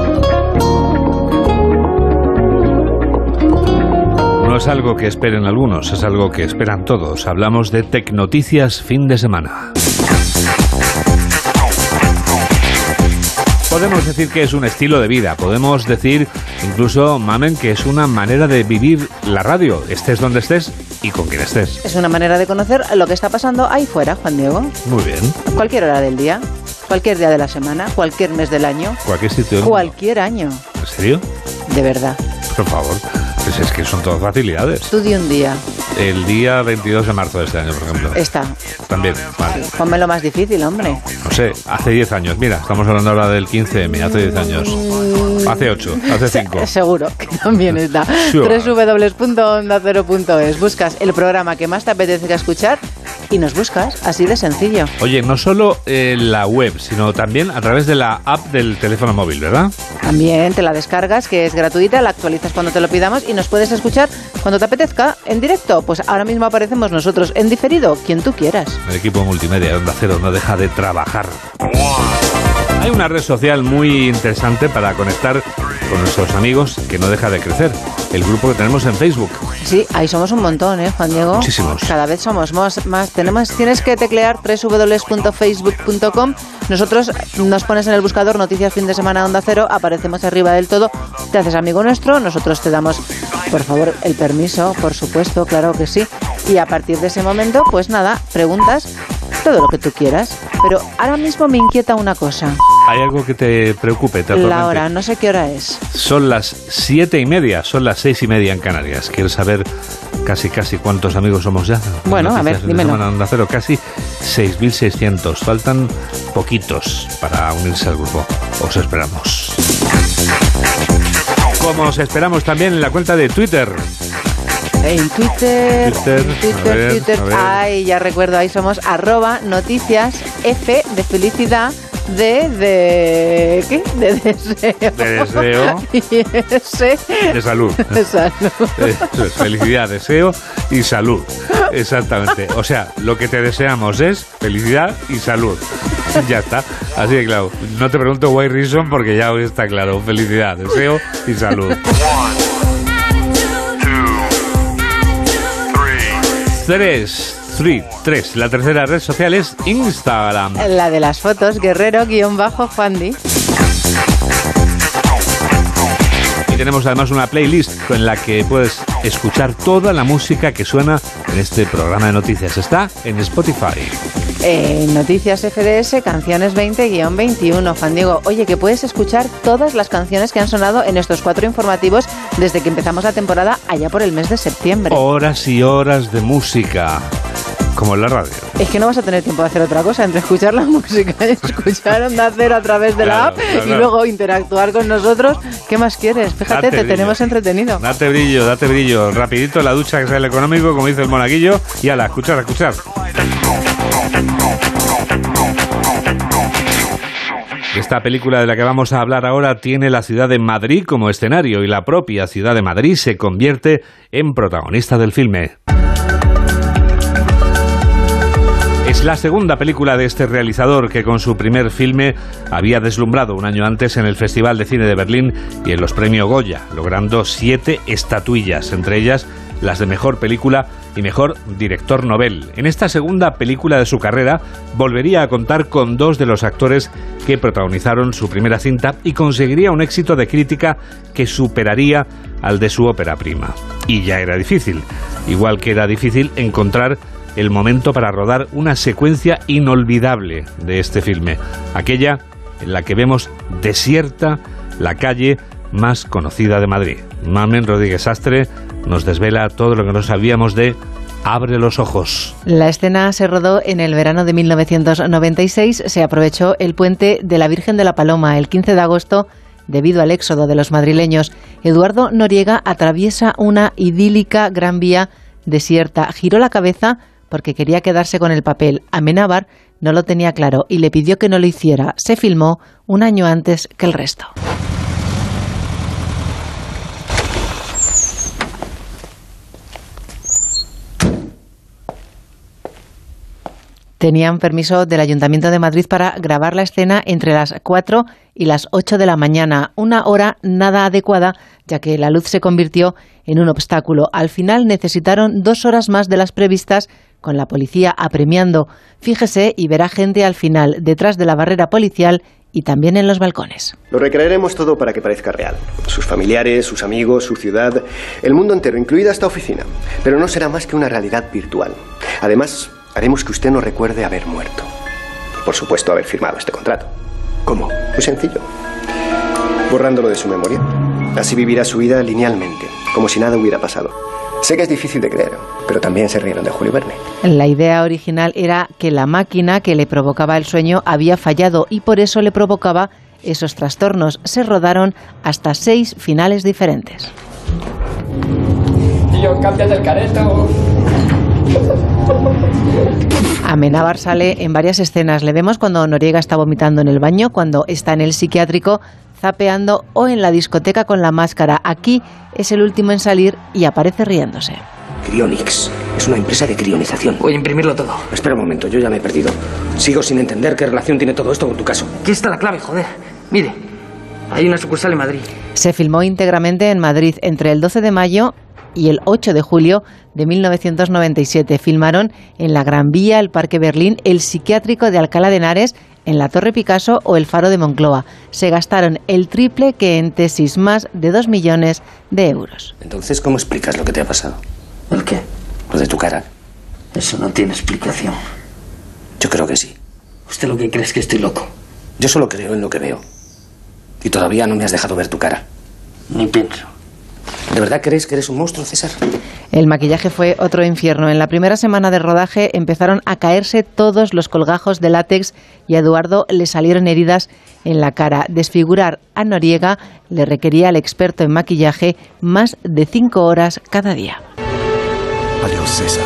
No es algo que esperen algunos, es algo que esperan todos. Hablamos de Tecnoticias Fin de Semana. podemos decir que es un estilo de vida, podemos decir incluso, Mamen, que es una manera de vivir la radio, estés donde estés y con quien estés. Es una manera de conocer lo que está pasando ahí fuera, Juan Diego. Muy bien. Cualquier hora del día, cualquier día de la semana, cualquier mes del año. Cualquier sitio. Cualquier año. ¿En serio? De verdad. Por favor. Pues es que son todas facilidades. Tú di un día. El día veintidós de marzo de este año, por ejemplo. Está. También, vale. Sí, ponme lo más difícil, hombre. No sé, hace diez años. Mira, estamos hablando ahora del quince eme, hace diez años. Hace ocho, hace cinco. Seguro que también está. Sure. doble u doble u doble u punto onda cero punto es. Buscas el programa que más te apetezca escuchar y nos buscas, así de sencillo. Oye, no solo en la web, sino también a través de la app del teléfono móvil, ¿verdad? También te la descargas, que es gratuita, la actualizas cuando te lo pidamos y nos puedes escuchar cuando te apetezca, en directo. Pues ahora mismo aparecemos nosotros, en diferido, quien tú quieras. El equipo multimedia de Onda Cero no deja de trabajar. Hay una red social muy interesante para conectar con nuestros amigos que no deja de crecer. El grupo que tenemos en Facebook. Sí, ahí somos un montón, ¿eh, Juan Diego? Muchísimos. Cada vez somos más. más tenemos, tienes que teclear doble u doble u doble u punto facebook punto com. Nosotros nos pones en el buscador Noticias Fin de Semana Onda Cero, aparecemos arriba del todo, te haces amigo nuestro, nosotros te damos, por favor, el permiso, por supuesto, claro que sí. Y a partir de ese momento, pues nada, preguntas todo lo que tú quieras. Pero ahora mismo me inquieta una cosa. ¿Hay algo que te preocupe? Te La hora, no sé qué hora es. Son las siete y media, son las seis y media en Canarias. ¿Quieres saber casi casi cuántos amigos somos ya? Bueno, a ver, dímelo. Onda Cero, casi seis mil seiscientos. Faltan poquitos para unirse al grupo. Os esperamos. Como os esperamos también en la cuenta de Twitter. En Twitter, Twitter, en Twitter, a ver, Twitter. a ver. Ay, ya recuerdo, ahí somos arroba noticias F de felicidad. De, de, ¿qué? De deseo. De deseo. Y ese. De salud. De salud. Eso es, felicidad, deseo y salud. Exactamente. O sea, lo que te deseamos es felicidad y salud. Ya está. Así de claro. No te pregunto why reason porque ya hoy está claro. Felicidad, deseo y salud. Tres. Three, tres. La tercera red social es Instagram. La de las fotos, guerrero-juandi. Y tenemos además una playlist en la que puedes escuchar toda la música que suena en este programa de noticias. Está en Spotify. Eh, Noticias F D S, canciones veinte guión veintiuno, Juan Diego. Oye, que puedes escuchar todas las canciones que han sonado en estos cuatro informativos desde que empezamos la temporada allá por el mes de septiembre. Horas y horas de música. Como en la radio. Es que no vas a tener tiempo de hacer otra cosa entre escuchar la música y escuchar Onda Cero a través de claro, la app claro, y claro. luego interactuar con nosotros. ¿Qué más quieres? Fíjate, Date te brillo. tenemos entretenido. Date brillo, date brillo. Rapidito la ducha que sale económico, como dice el monaguillo. Y ala, escuchar, escuchar. Esta película de la que vamos a hablar ahora tiene la ciudad de Madrid como escenario y la propia ciudad de Madrid se convierte en protagonista del filme. Es la segunda película de este realizador que con su primer filme había deslumbrado un año antes en el Festival de Cine de Berlín y en los premios Goya, logrando siete estatuillas, entre ellas las de Mejor Película y Mejor Director Novel. En esta segunda película de su carrera volvería a contar con dos de los actores que protagonizaron su primera cinta y conseguiría un éxito de crítica que superaría al de su ópera prima. Y ya era difícil, igual que era difícil encontrar el momento para rodar una secuencia inolvidable de este filme, aquella en la que vemos desierta la calle más conocida de Madrid. Mamen Rodríguez Sastre nos desvela todo lo que no sabíamos de Abre los ojos. La escena se rodó en el verano de mil novecientos noventa y seis. Se aprovechó el puente de la Virgen de la Paloma el quince de agosto. Debido al éxodo de los madrileños, Eduardo Noriega atraviesa una idílica Gran Vía desierta. Giró la cabeza porque quería quedarse con el papel. Amenábar no lo tenía claro y le pidió que no lo hiciera. Se filmó un año antes que el resto. Tenían permiso del Ayuntamiento de Madrid para grabar la escena entre las cuatro y las ocho de la mañana, una hora nada adecuada, ya que la luz se convirtió en un obstáculo. Al final necesitaron dos horas más de las previstas, con la policía apremiando. Fíjese y verá gente al final, detrás de la barrera policial, y también en los balcones. Lo recrearemos todo para que parezca real. Sus familiares, sus amigos, su ciudad, el mundo entero, incluida esta oficina. Pero no será más que una realidad virtual. Además, haremos que usted no recuerde haber muerto. Y por supuesto, haber firmado este contrato. ¿Cómo? Muy sencillo. Borrándolo de su memoria. Así vivirá su vida linealmente, como si nada hubiera pasado. Sé que es difícil de creer, pero también se rieron de Julio Verne. La idea original era que la máquina que le provocaba el sueño había fallado y por eso le provocaba esos trastornos. Se rodaron hasta seis finales diferentes. Tío, cámbiate el careto. Amenábar sale en varias escenas. Le vemos cuando Noriega está vomitando en el baño, cuando está en el psiquiátrico zapeando o en la discoteca con la máscara. Aquí es el último en salir y aparece riéndose. Cryonics es una empresa de crionización. Voy a imprimirlo todo. Espera un momento, yo ya me he perdido. Sigo sin entender qué relación tiene todo esto con tu caso. Aquí está la clave, joder. Mire, hay una sucursal en Madrid. Se filmó íntegramente en Madrid entre el doce de mayo y el ocho de julio de mil novecientos noventa y siete. Filmaron en la Gran Vía, el Parque Berlín, el psiquiátrico de Alcalá de Henares, en la Torre Picasso o el Faro de Moncloa. Se gastaron el triple que en tesis, más de dos millones de euros. Entonces, ¿cómo explicas lo que te ha pasado? ¿El qué? Lo de tu cara. Eso no tiene explicación. Yo creo que sí. ¿Usted lo que cree es que estoy loco? Yo solo creo en lo que veo. Y todavía no me has dejado ver tu cara. Ni pienso. ¿De verdad crees que eres un monstruo, César? El maquillaje fue otro infierno. En la primera semana de rodaje empezaron a caerse todos los colgajos de látex y a Eduardo le salieron heridas en la cara. Desfigurar a Noriega le requería al experto en maquillaje más de cinco horas cada día. Adiós, César.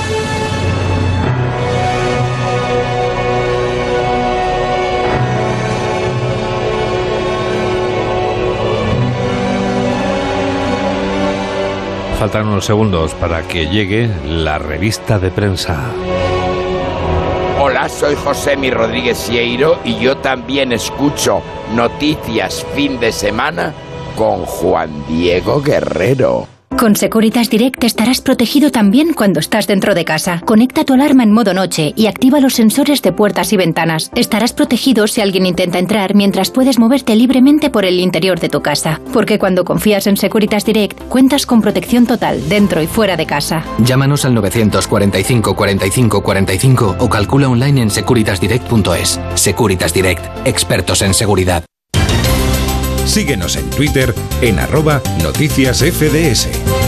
Faltan unos segundos para que llegue la revista de prensa. Hola, soy Josemi Rodríguez Sieiro y yo también escucho Noticias Fin de Semana con Juan Diego Guerrero. Con Securitas Direct estarás protegido también cuando estás dentro de casa. Conecta tu alarma en modo noche y activa los sensores de puertas y ventanas. Estarás protegido si alguien intenta entrar mientras puedes moverte libremente por el interior de tu casa. Porque cuando confías en Securitas Direct, cuentas con protección total dentro y fuera de casa. Llámanos al novecientos cuarenta y cinco, cuarenta y cinco, cuarenta y cinco o calcula online en securitas direct punto es. Securitas Direct, expertos en seguridad. Síguenos en Twitter en arroba noticias F D S.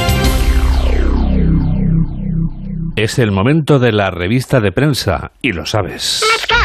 Es el momento de la revista de prensa, y lo sabes.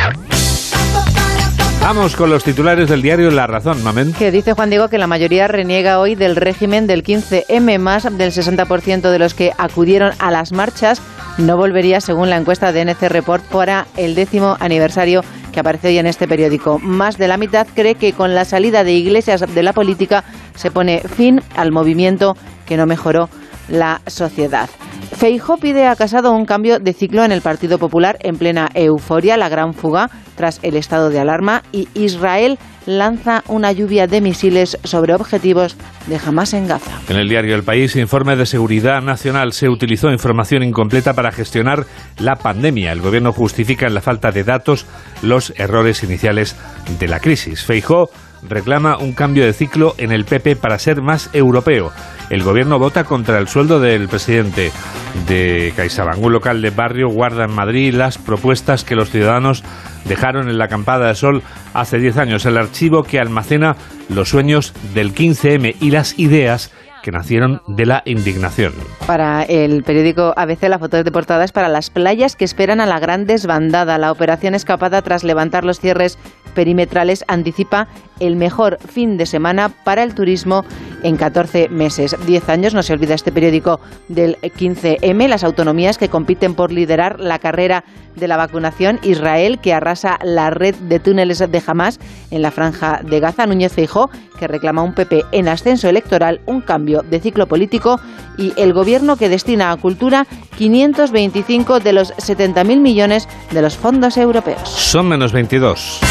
Vamos con los titulares del diario La Razón, Mamen. Que dice Juan Diego que la mayoría reniega hoy del régimen del quince eme. Más del sesenta por ciento de los que acudieron a las marchas no volvería, según la encuesta de N C Report, para el décimo aniversario que aparece hoy en este periódico. Más de la mitad cree que con la salida de Iglesias de la política se pone fin al movimiento que no mejoró la sociedad. Feijóo pide a Casado un cambio de ciclo en el Partido Popular en plena euforia, la gran fuga tras el estado de alarma, y Israel lanza una lluvia de misiles sobre objetivos de Hamás en Gaza. En el diario El País, informe de seguridad nacional. Se utilizó información incompleta para gestionar la pandemia. El gobierno justifica en la falta de datos los errores iniciales de la crisis. Feijóo reclama un cambio de ciclo en el P P para ser más europeo. El gobierno vota contra el sueldo del presidente de CaixaBank. Un local de barrio guarda en Madrid las propuestas que los ciudadanos dejaron en la acampada de sol hace diez años. El archivo que almacena los sueños del quince eme y las ideas que nacieron de la indignación. Para el periódico A B C, la foto de portada es para las playas que esperan a la gran desbandada. La operación escapada tras levantar los cierres perimetrales anticipa el mejor fin de semana para el turismo en catorce meses. diez años, no se olvida este periódico, del quince eme, las autonomías que compiten por liderar la carrera de la vacunación. Israel, que arrasa la red de túneles de Hamás en la franja de Gaza. Núñez Feijóo, que reclama un P P en ascenso electoral, un cambio de ciclo político, y el gobierno que destina a cultura quinientos veinticinco de los setenta mil millones de los fondos europeos. Son menos veintidós.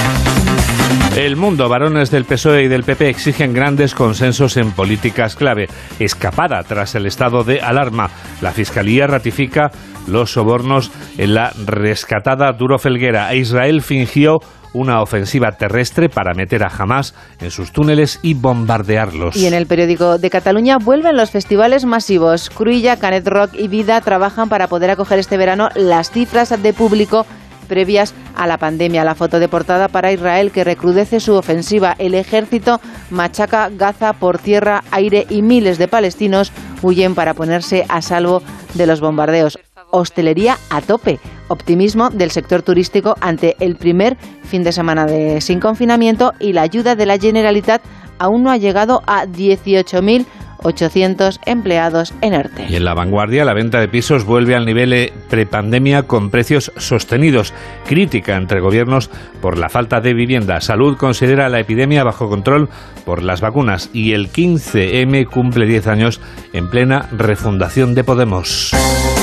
El Mundo, varones del P S O E y del P P exigen grandes consensos en políticas clave. Escapada tras el estado de alarma. La Fiscalía ratifica los sobornos en la rescatada Duro Felguera. E Israel fingió una ofensiva terrestre para meter a Hamás en sus túneles y bombardearlos. Y en el periódico de Cataluña vuelven los festivales masivos. Cruïlla, Canet Rock y Vida trabajan para poder acoger este verano las cifras de público previas a la pandemia. La foto de portada para Israel, que recrudece su ofensiva. El ejército machaca Gaza por tierra, aire y miles de palestinos huyen para ponerse a salvo de los bombardeos. Hostelería a tope. Optimismo del sector turístico ante el primer fin de semana de sin confinamiento, y la ayuda de la Generalitat aún no ha llegado a dieciocho mil ochocientos empleados en ERTE. Y en La Vanguardia, la venta de pisos vuelve al nivel prepandemia con precios sostenidos. Crítica entre gobiernos por la falta de vivienda. Salud considera la epidemia bajo control por las vacunas. Y el quince eme cumple diez años en plena refundación de Podemos.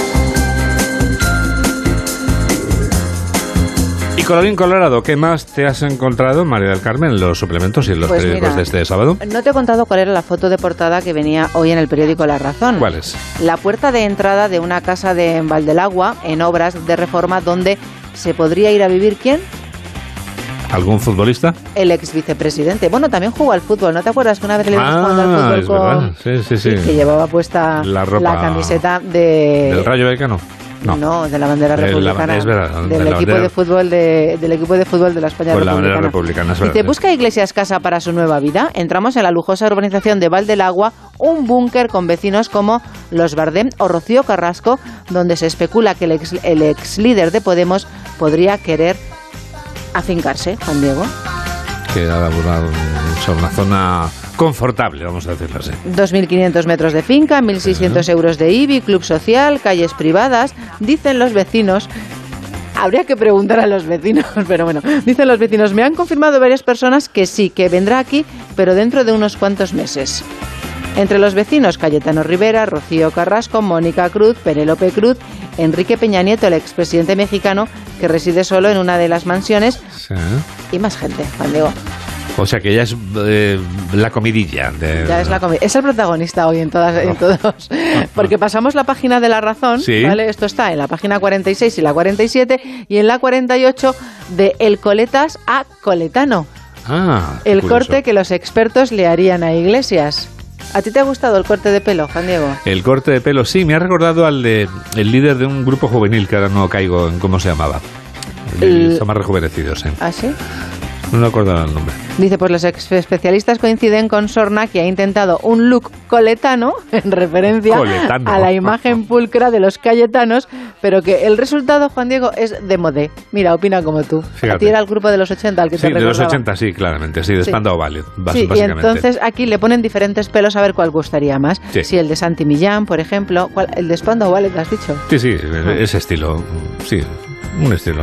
Y colorín colorado, ¿qué más te has encontrado, María del Carmen, en los suplementos y en los pues periódicos mira, de este sábado? No te he contado cuál era la foto de portada que venía hoy en el periódico La Razón. ¿Cuál es? La puerta de entrada de una casa de Valdelagua, en obras de reforma, donde se podría ir a vivir, ¿quién? ¿Algún futbolista? El ex vicepresidente. Bueno, también jugó al fútbol. ¿No te acuerdas que una vez le vimos ah, jugando al fútbol es con... verdad. Sí, sí, sí. sí, que llevaba puesta la, ropa la camiseta de... ¿Del Rayo Vallecano? No. no, de la bandera de republicana. La, es verdad, del de equipo bandera, de fútbol de, del equipo de fútbol de la España pues republicana. La bandera republicana, es verdad. Dice, busca Iglesias casa para su nueva vida. Entramos en la lujosa urbanización de Valdelagua, un búnker con vecinos como los Bardem o Rocío Carrasco, donde se especula que el ex, el ex líder de Podemos podría querer afincarse, Juan Diego. Que era una, una zona confortable, vamos a decirlo así. dos mil quinientos metros de finca, mil seiscientos euros de I B I, club social, calles privadas. Dicen los vecinos, habría que preguntar a los vecinos, pero bueno, dicen los vecinos, me han confirmado varias personas que sí, que vendrá aquí, pero dentro de unos cuantos meses. Entre los vecinos, Cayetano Rivera, Rocío Carrasco, Mónica Cruz, Penélope Cruz, Enrique Peña Nieto, el expresidente mexicano, que reside solo en una de las mansiones, sí. Y más gente, Juan Diego. O sea que ella es eh, la comidilla. De, ya es la comidilla. Es el protagonista hoy en todas, en todos. Porque pasamos la página de La Razón, ¿sí? ¿Vale? Esto está en la página cuarenta y seis y la cuarenta y siete, y en la cuarenta y ocho de El Coletas a Coletano. Ah, el curioso. Corte que los expertos le harían a Iglesias. ¿A ti te ha gustado el corte de pelo, Juan Diego? El corte de pelo, sí, me ha recordado al de el líder de un grupo juvenil, que ahora no caigo en cómo se llamaba. El... Son más rejuvenecidos, sí. ¿Ah, sí? No me acuerdo el nombre. Dice, pues los especialistas coinciden con Sorna, que ha intentado un look coletano, en referencia coletano. a la imagen pulcra de los cayetanos, pero que el resultado, Juan Diego, es de modé. Mira, opina como tú. Fíjate. A ti era el grupo de los ochenta al que sí, te recordaba. Sí, de los ochenta, sí, claramente. Sí, de sí. Spandau Ballet, sí, básicamente. Y entonces aquí le ponen diferentes pelos a ver cuál gustaría más. Sí. Si el de Santi Millán, por ejemplo. ¿Cuál? ¿El de Spandau Ballet, has dicho? Sí, sí, ah. ese estilo. Sí, un estilo...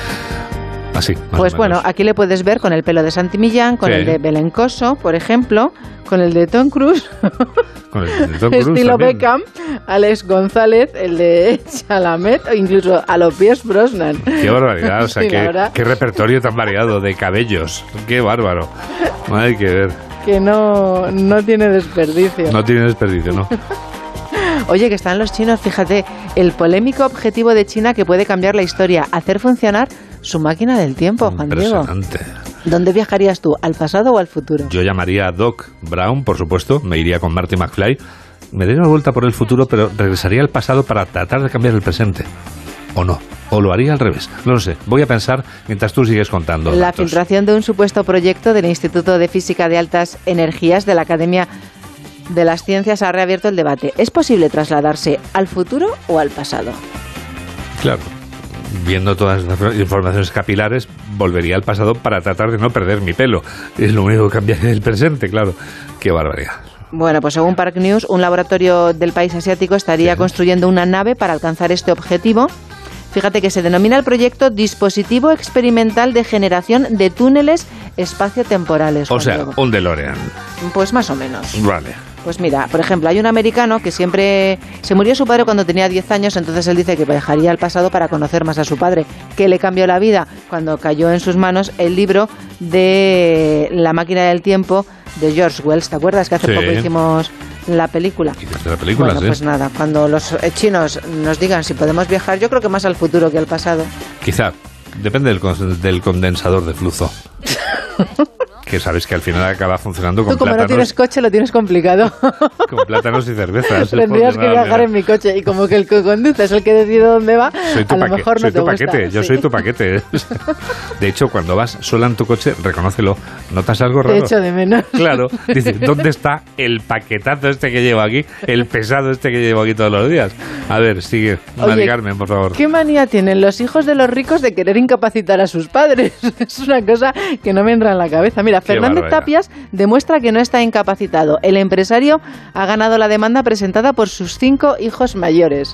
Así, pues bueno, aquí le puedes ver con el pelo de Santi Millán, con sí. el de Belencoso, por ejemplo, con el de Tom Cruise, con el de Tom Cruise estilo también. Beckham, Alex González, el de Chalamet, o incluso a los pies Brosnan. Qué barbaridad, o sea, sí, qué, qué repertorio tan variado de cabellos, qué bárbaro. Hay que ver. Que no, no tiene desperdicio. No tiene desperdicio, no. Oye, que están los chinos, fíjate, el polémico objetivo de China que puede cambiar la historia, hacer funcionar su máquina del tiempo, Juan Diego. Impresionante. ¿Dónde viajarías tú, al pasado o al futuro? Yo llamaría a Doc Brown, por supuesto, me iría con Marty McFly, me daría una vuelta por el futuro, pero regresaría al pasado para tratar de cambiar el presente. ¿O no? ¿O lo haría al revés? No lo sé. Voy a pensar mientras tú sigues contando. La datos. Filtración de un supuesto proyecto del Instituto de Física de Altas Energías de la Academia de las Ciencias ha reabierto el debate. ¿Es posible trasladarse al futuro o al pasado? Claro. Viendo todas las informaciones capilares, volvería al pasado para tratar de no perder mi pelo. Es lo único que cambiaría el presente, claro. Qué barbaridad. Bueno, pues según Park News, un laboratorio del país asiático estaría sí. construyendo una nave para alcanzar este objetivo. Fíjate que se denomina el proyecto Dispositivo Experimental de Generación de Túneles Espaciotemporales. O sea, un DeLorean. Pues más o menos. Vale. Pues mira, por ejemplo, hay un americano que siempre... Se murió su padre cuando tenía diez años, entonces él dice que viajaría al pasado para conocer más a su padre, que le cambió la vida cuando cayó en sus manos el libro de La máquina del tiempo de George Wells. ¿Te acuerdas que hace sí. poco hicimos la película? La película bueno, sí. pues nada, cuando los chinos nos digan si podemos viajar, yo creo que más al futuro que al pasado. Quizá. Depende del, con, del condensador de flujo. Que sabes que al final acaba funcionando con Tú como plátanos. no tienes coche lo tienes complicado. Con plátanos y cervezas. Tendrías que viajar en mi coche y como que el que conduce es el que decide dónde va, soy tu a lo paquete, mejor no soy te tu gusta. paquete, yo Sí. soy tu paquete. De hecho, cuando vas sola en tu coche, reconócelo, ¿notas algo raro? Te echo de menos. Claro, dice, ¿dónde está el paquetazo este que llevo aquí? El pesado este que llevo aquí todos los días. A ver, sigue, Mari Oye, Carmen, por favor. ¿Qué manía tienen los hijos de los ricos de querer incapacitar a sus padres? Es una cosa que no me entra en la cabeza. Mira, Qué Fernández barbaridad. Tapias demuestra que no está incapacitado. El empresario ha ganado la demanda presentada por sus cinco hijos mayores.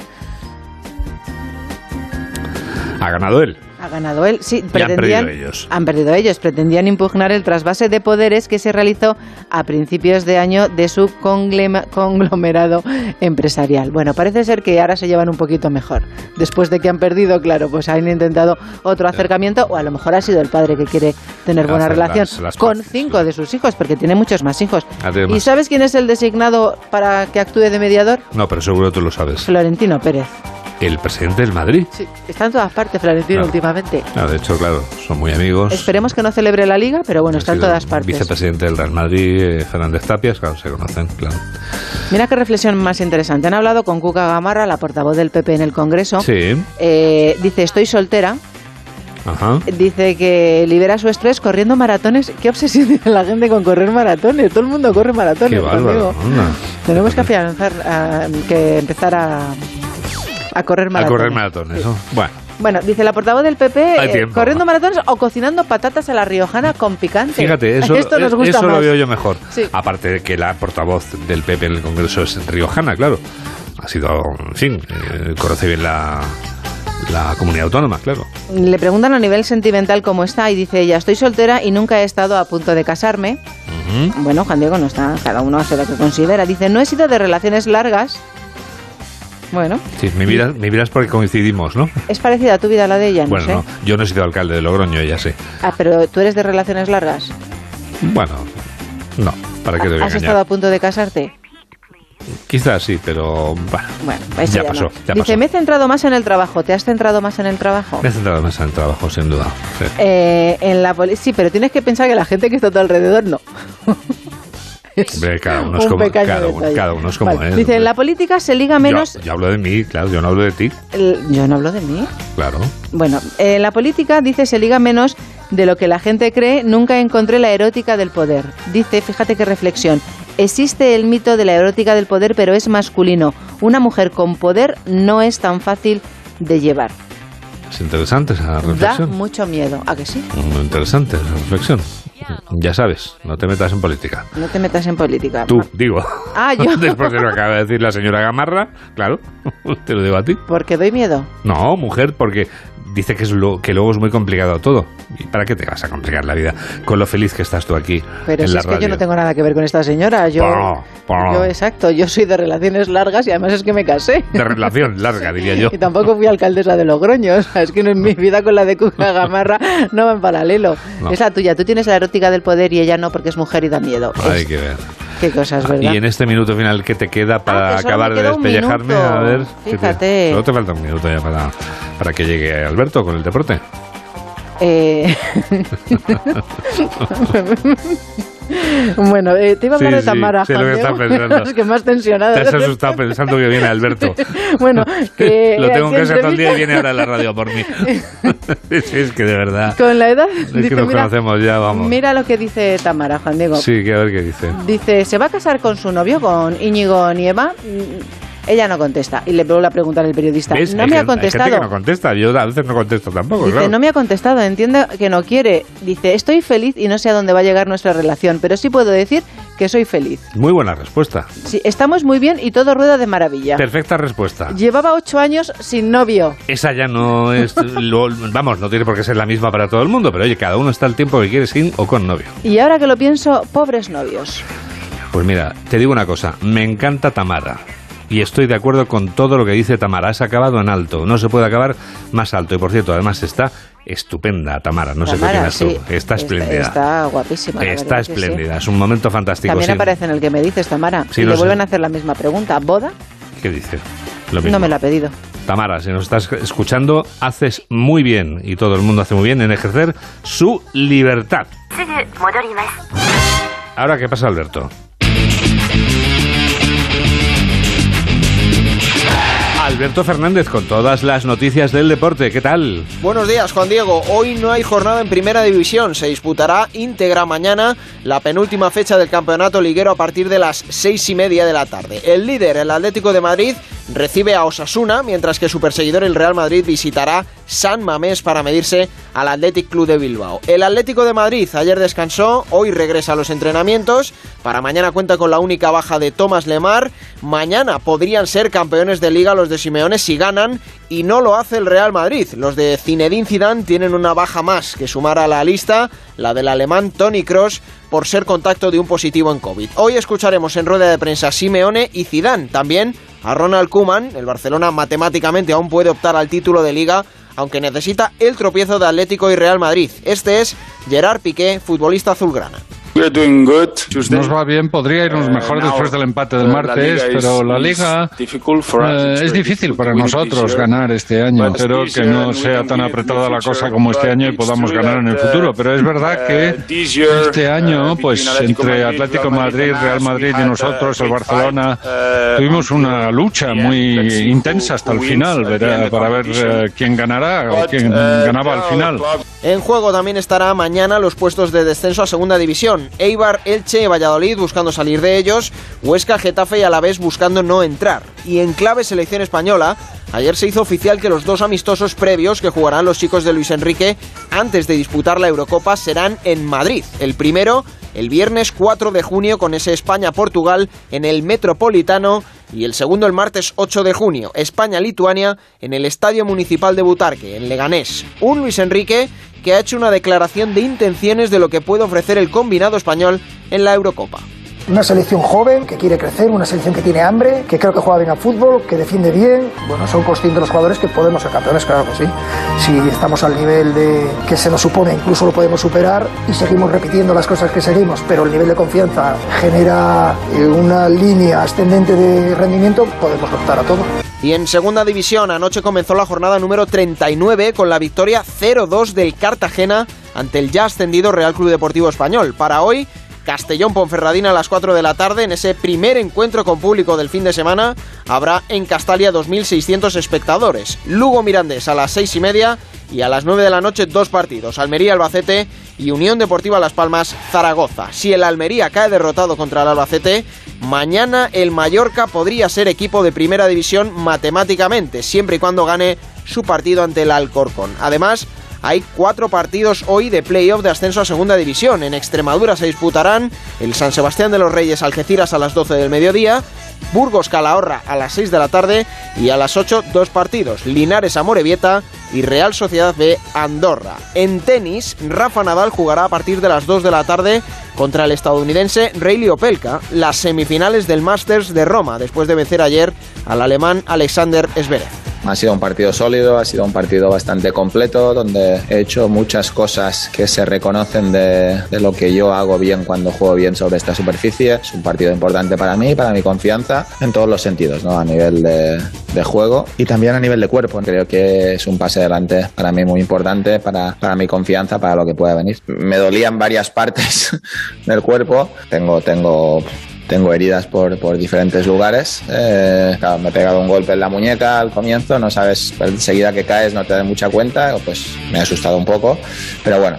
Ha ganado él. Ha ganado él, sí. Y han Pretendían, perdido ellos. Han perdido ellos. Pretendían impugnar el trasvase de poderes que se realizó a principios de año de su conglema- conglomerado empresarial. Bueno, parece ser que ahora se llevan un poquito mejor. Después de que han perdido, claro, pues han intentado otro acercamiento, o a lo mejor ha sido el padre que quiere tener buena Hacer relación las- las con paces, cinco de sus hijos, porque tiene muchos más hijos. Además. ¿Y sabes quién es el designado para que actúe de mediador? No, pero seguro tú lo sabes. Florentino Pérez. El presidente del Madrid. Sí, está en todas partes Florentino Claro. últimamente. No, de hecho, claro, son muy amigos. Esperemos que no celebre la Liga, pero bueno, Ha está en sido todas partes. Vicepresidente del Real Madrid, eh, Fernández Tapias, claro, se conocen, claro. Mira qué reflexión más interesante. Han hablado con Cuca Gamarra, la portavoz del P P en el Congreso. Sí. Eh, dice, estoy soltera. Ajá. Dice que libera su estrés corriendo maratones. ¿Qué obsesión tiene la gente con correr maratones? Todo el mundo corre maratones. Qué bárbaro. amigo. Anda. Tenemos que, afianzar, a- que empezar a, a correr A maratones. correr maratones, ¿no? Bueno. Bueno, dice la portavoz del P P, Hay eh, tiempo. corriendo maratones o cocinando patatas a la riojana con picante. Fíjate, eso, Esto nos gusta eso más. lo veo yo mejor. Sí. Aparte de que la portavoz del P P en el Congreso es riojana, claro. Ha sido, en fin, eh, conoce bien la, la comunidad autónoma, claro. Le preguntan a nivel sentimental cómo está y dice ella, estoy soltera y nunca he estado a punto de casarme. Ujú. Bueno, Juan Diego no está, cada uno hace lo que considera. Dice, no he sido de relaciones largas. Bueno, Sí, mi vida, mi vida es porque coincidimos, ¿no? es parecida a tu vida a la de ella, no Bueno, sé. no, yo no he sido alcalde de Logroño, ya sé. Ah, pero tú eres de relaciones largas. Bueno, no, ¿para qué te voy a ¿Has engañar? estado a punto de casarte? Quizás sí, pero bueno, Bueno, eso ya ya pasó, no. ya Dice, pasó. me he centrado más en el trabajo. ¿Te has centrado más en el trabajo? Me he centrado más en el trabajo, sin duda. Sí. Eh, en la poli- sí, pero tienes que pensar que la gente que está a tu alrededor no. Hombre, cada uno es un como, pequeño cada uno, detalle. cada uno es como Vale. es. Dice, en la política se liga menos... Yo, yo hablo de mí, claro, yo no hablo de ti, El- Yo no hablo de mí. claro. Bueno, en la política, dice, se liga menos de lo que la gente cree. Nunca encontré la erótica del poder. Dice, fíjate qué reflexión. Existe el mito de la erótica del poder, pero es masculino. Una mujer con poder no es tan fácil de llevar. Es interesante esa Da reflexión. mucho miedo. ¿A que sí? Muy interesante esa reflexión. Ya sabes, no te metas en política. No te metas en política. Tú, digo. Ah, yo. Después de lo que acaba de decir la señora Gamarra, claro, te lo digo a ti. Porque doy miedo. No, mujer, porque dice que, es lo, que luego es muy complicado todo. ¿Y para qué te vas a complicar la vida con lo feliz que estás tú aquí Pero en si la es que radio? yo no tengo nada que ver con esta señora. Yo, Pa, pa. yo, exacto, yo soy de relaciones largas y además es que me casé. De relación larga, diría yo. Y tampoco fui alcaldesa de Logroño. O sea, es que en mi vida con la de Cuca Gamarra no va en paralelo. No. Es la tuya. Tú tienes la erótica del poder y ella no porque es mujer y da miedo. Hay Es- que ver. Qué cosas, ¿verdad? Y en este minuto final, ¿qué te queda para Ah, que solo acabar me de queda un despellejarme? minuto. A ver. ¿qué te- Fíjate. Solo te falta un minuto ya para, para que llegue Alberto con el deporte. Eh... Bueno, eh, te iba a hablar Sí, de sí, Tamara. sé lo que Juan estás Diego. pensando. Es que más tensionada. Te has asustado pensando que viene Alberto. Bueno, que Lo tengo en que casa todo el día y entrevista- viene ahora a la radio por mí. Sí, es que de verdad. Con la edad, Es dice, que nos mira, conocemos ya, vamos. mira lo que dice Tamara, Juan Diego. Sí, que a ver qué dice. Dice, ¿se va a casar con su novio, con Íñigo Nieva? Mm, Ella no contesta. Y le vuelve a preguntar el periodista. ¿Ves? No Hay me ha gente- hay gente contestado. que no contesta. Yo a veces no contesto tampoco, Dice, claro. no me ha contestado, entiendo que no quiere. Dice, estoy feliz y no sé a dónde va a llegar nuestra relación, pero sí puedo decir que soy feliz. Muy buena respuesta. Sí, estamos muy bien y todo rueda de maravilla. Perfecta respuesta. Llevaba ocho años sin novio. Esa ya no es... lo- vamos, no tiene por qué ser la misma para todo el mundo, pero oye, cada uno está el tiempo que quiere sin o con novio. Y ahora que lo pienso, pobres novios. Pues mira, te digo una cosa, me encanta Tamara. Y estoy de acuerdo con todo lo que dice Tamara. Has acabado en alto, no se puede acabar más alto. Y por cierto, además está estupenda Tamara, no sé qué Tamara, opinas tú. sí. Está espléndida. Está, está guapísima. la Está verdad que sí. espléndida, es un momento fantástico. También sí. aparece en el que me dices, Tamara. Sí, y lo le sé. vuelven a hacer la misma pregunta. ¿Boda? ¿Qué dice? Lo mismo. No me la ha pedido. Tamara, si nos estás escuchando, haces muy bien, y todo el mundo hace muy bien en ejercer su libertad. Ahora, ¿qué pasa, Alberto? Alberto Fernández con todas las noticias del deporte. ¿Qué tal? Buenos días, Juan Diego. Hoy no hay jornada en Primera División. Se disputará íntegra mañana la penúltima fecha del campeonato liguero a partir de las seis y media de la tarde. El líder, el Atlético de Madrid, recibe a Osasuna, mientras que su perseguidor, el Real Madrid, visitará San Mamés para medirse al Athletic Club de Bilbao. El Atlético de Madrid ayer descansó, hoy regresa a los entrenamientos. Para mañana cuenta con la única baja de Thomas Lemar. Mañana podrían ser campeones de Liga los de Simeone si ganan, y no lo hace el Real Madrid. Los de Zinedine Zidane tienen una baja más que sumar a la lista, la del alemán Toni Kroos, por ser contacto de un positivo en COVID. Hoy escucharemos en rueda de prensa a Simeone y Zidane, también a Ronald Koeman. El Barcelona matemáticamente aún puede optar al título de Liga, aunque necesita el tropiezo de Atlético y Real Madrid. Este es Gerard Piqué, futbolista azulgrana. Nos va bien, podría irnos mejor después del empate del martes, pero la Liga eh, es difícil para nosotros ganar este año. Espero que no sea tan apretada la cosa como este año y podamos ganar en el futuro, pero es verdad que este año, pues entre Atlético de Madrid, Real Madrid y nosotros, el Barcelona, tuvimos una lucha muy intensa hasta el final para ver eh, quién ganará o quién ganaba al final. En juego también estará mañana los puestos de descenso a Segunda División. Eibar, Elche, Valladolid buscando salir de ellos, Huesca, Getafe y Alavés buscando no entrar. Y en clave selección española, ayer se hizo oficial que los dos amistosos previos que jugarán los chicos de Luis Enrique antes de disputar la Eurocopa serán en Madrid. El primero, el viernes cuatro de junio, con ese España-Portugal en el Metropolitano, y el segundo el martes ocho de junio, España-Lituania en el Estadio Municipal de Butarque, en Leganés. Un Luis Enrique que ha hecho una declaración de intenciones de lo que puede ofrecer el combinado español en la Eurocopa. Una selección joven que quiere crecer, una selección que tiene hambre, que creo que juega bien al fútbol, que defiende bien. Bueno, son conscientes los jugadores que podemos ser campeones, claro que sí. Si estamos al nivel de que se nos supone, incluso lo podemos superar y seguimos repitiendo las cosas que seguimos, pero el nivel de confianza genera una línea ascendente de rendimiento, podemos optar a todo. Y en Segunda División, anoche comenzó la jornada número treinta y nueve con la victoria cero dos del Cartagena ante el ya ascendido Real Club Deportivo Español. Para hoy, Castellón-Ponferradina a las cuatro de la tarde. En ese primer encuentro con público del fin de semana habrá en Castalia dos mil seiscientos espectadores. Lugo-Mirandés a las seis y media, y a las nueve de la noche dos partidos: Almería-Albacete y Unión Deportiva Las Palmas-Zaragoza. Si el Almería cae derrotado contra el Albacete, mañana el Mallorca podría ser equipo de primera división matemáticamente, siempre y cuando gane su partido ante el Alcorcón. Además, hay cuatro partidos hoy de play-off de ascenso a Segunda División. En Extremadura se disputarán el San Sebastián de los Reyes Algeciras a las doce del mediodía, Burgos Calahorra a las seis de la tarde, y a las ocho dos partidos: Linares Amorebieta y Real Sociedad B Andorra. En tenis, Rafa Nadal jugará a partir de las dos de la tarde contra el estadounidense Reilly Opelka, las semifinales del Masters de Roma, después de vencer ayer al alemán Alexander Zverev. Ha sido un partido sólido, ha sido un partido bastante completo, donde he hecho muchas cosas que se reconocen de, de lo que yo hago bien cuando juego bien sobre esta superficie. Es un partido importante para mí, para mi confianza, en todos los sentidos, ¿no? A nivel de, de juego y también a nivel de cuerpo. Creo que es un pase adelante para mí muy importante, para, para mi confianza, para lo que pueda venir. Me dolían varias partes del cuerpo. Tengo... tengo Tengo heridas por, por diferentes lugares. Eh, claro, me he pegado un golpe en la muñeca al comienzo, no sabes, enseguida que caes no te das mucha cuenta, pues me ha asustado un poco, pero bueno.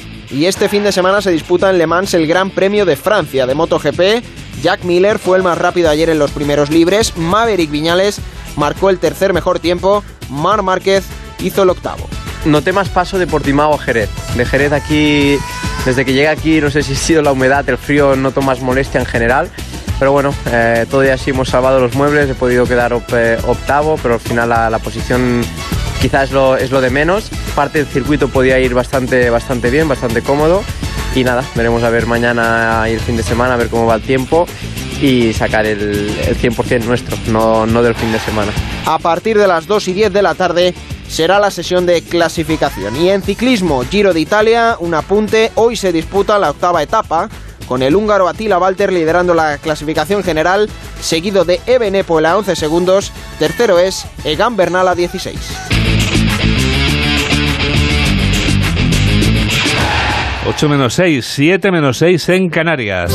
Y este fin de semana se disputa en Le Mans el Gran Premio de Francia de MotoGP. Jack Miller fue el más rápido ayer en los primeros libres, Maverick Viñales marcó el tercer mejor tiempo, Marc Márquez hizo el octavo. Noté más paso de Portimao a Jerez. De Jerez aquí, desde que llegué aquí, no sé si ha sido la humedad, el frío, noto más molestia en general. Pero bueno, eh, todavía sí hemos salvado los muebles, he podido quedar op, eh, octavo, pero al final la, la posición quizás es lo, es lo de menos. Parte del circuito podía ir bastante, bastante bien, bastante cómodo. Y nada, veremos a ver mañana y el fin de semana, a ver cómo va el tiempo y sacar el, el cien por ciento nuestro, no, no del fin de semana. A partir de las dos y diez de la tarde será la sesión de clasificación. Y en ciclismo, Giro de Italia, un apunte: hoy se disputa la octava etapa. con el húngaro Attila Valter liderando la clasificación general, seguido de Evenepoel a once segundos, tercero es Egan Bernal a dieciséis. ocho menos seis, siete menos seis en Canarias.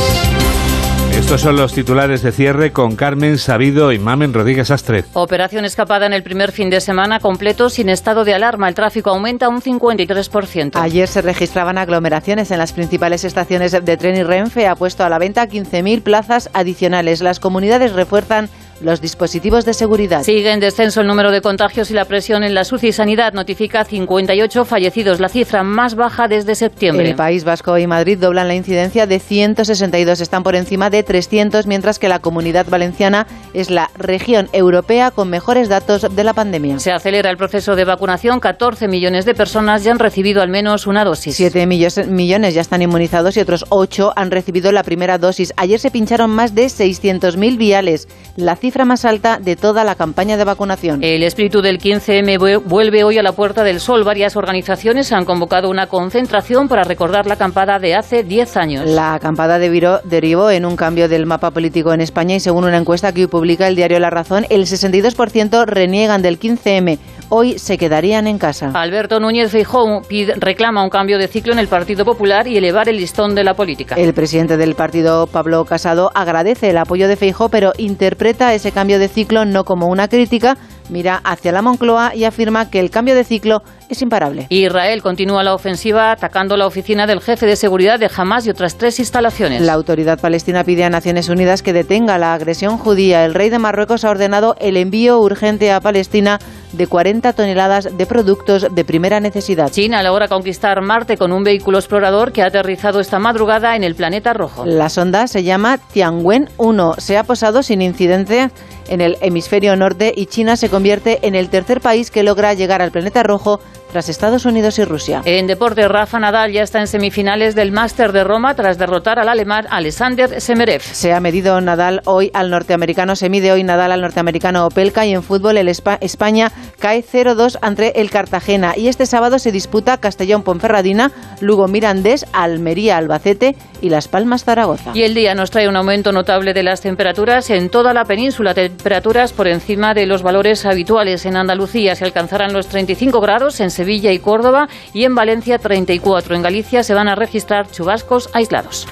Estos son los titulares de cierre con Carmen Sabido y Mamen Rodríguez Astre. Operación escapada en el primer fin de semana completo sin estado de alarma. El tráfico aumenta un cincuenta y tres por ciento. Ayer se registraban aglomeraciones en las principales estaciones de tren y Renfe ha puesto a la venta quince mil plazas adicionales. Las comunidades refuerzan los dispositivos de seguridad. Sigue en descenso el número de contagios y la presión en la U C I. Sanidad notifica cincuenta y ocho fallecidos, la cifra más baja desde septiembre. El País Vasco y Madrid doblan la incidencia de ciento sesenta y dos, están por encima de trescientos, mientras que la Comunidad Valenciana es la región europea con mejores datos de la pandemia. Se acelera el proceso de vacunación, catorce millones de personas ya han recibido al menos una dosis. siete millones ya están inmunizados y otros ocho han recibido la primera dosis. Ayer se pincharon más de seiscientos mil viales, la cifra más alta de toda la campaña de vacunación. El espíritu del quince eme vuelve hoy a la Puerta del Sol. Varias organizaciones han convocado una concentración para recordar la acampada de hace diez años. La acampada derivó en un cambio del mapa político en España y según una encuesta que hoy publica el diario La Razón, el sesenta y dos por ciento reniegan del quince eme. Hoy se quedarían en casa. Alberto Núñez Feijóo reclama un cambio de ciclo en el Partido Popular y elevar el listón de la política. El presidente del partido, Pablo Casado, agradece el apoyo de Feijóo, pero interpreta ese cambio de ciclo no como una crítica, mira hacia la Moncloa y afirma que el cambio de ciclo es imparable. Israel continúa la ofensiva atacando la oficina del jefe de seguridad de Hamás y otras tres instalaciones. La autoridad palestina pide a Naciones Unidas que detenga la agresión judía. El rey de Marruecos ha ordenado el envío urgente a Palestina de cuarenta toneladas de productos de primera necesidad. China logra conquistar Marte con un vehículo explorador que ha aterrizado esta madrugada en el planeta rojo. La sonda se llama Tianwen uno. Se ha posado sin incidencia en el hemisferio norte y China se convierte en el tercer país que logra llegar al planeta rojo tras Estados Unidos y Rusia. En deporte, Rafa Nadal ya está en semifinales del Máster de Roma tras derrotar al alemán Alexander Zverev. Se ha medido Nadal hoy al norteamericano, se mide hoy Nadal al norteamericano Opelka y en fútbol el Espa- España cae cero dos ante el Cartagena y este sábado se disputa Castellón-Ponferradina, Lugo Mirandés, Almería Albacete y Las Palmas Zaragoza. Y el día nos trae un aumento notable de las temperaturas en toda la península, temperaturas por encima de los valores habituales. En Andalucía se alcanzarán los treinta y cinco grados, en Sevilla y Córdoba, y en Valencia treinta y cuatro. En Galicia se van a registrar chubascos aislados.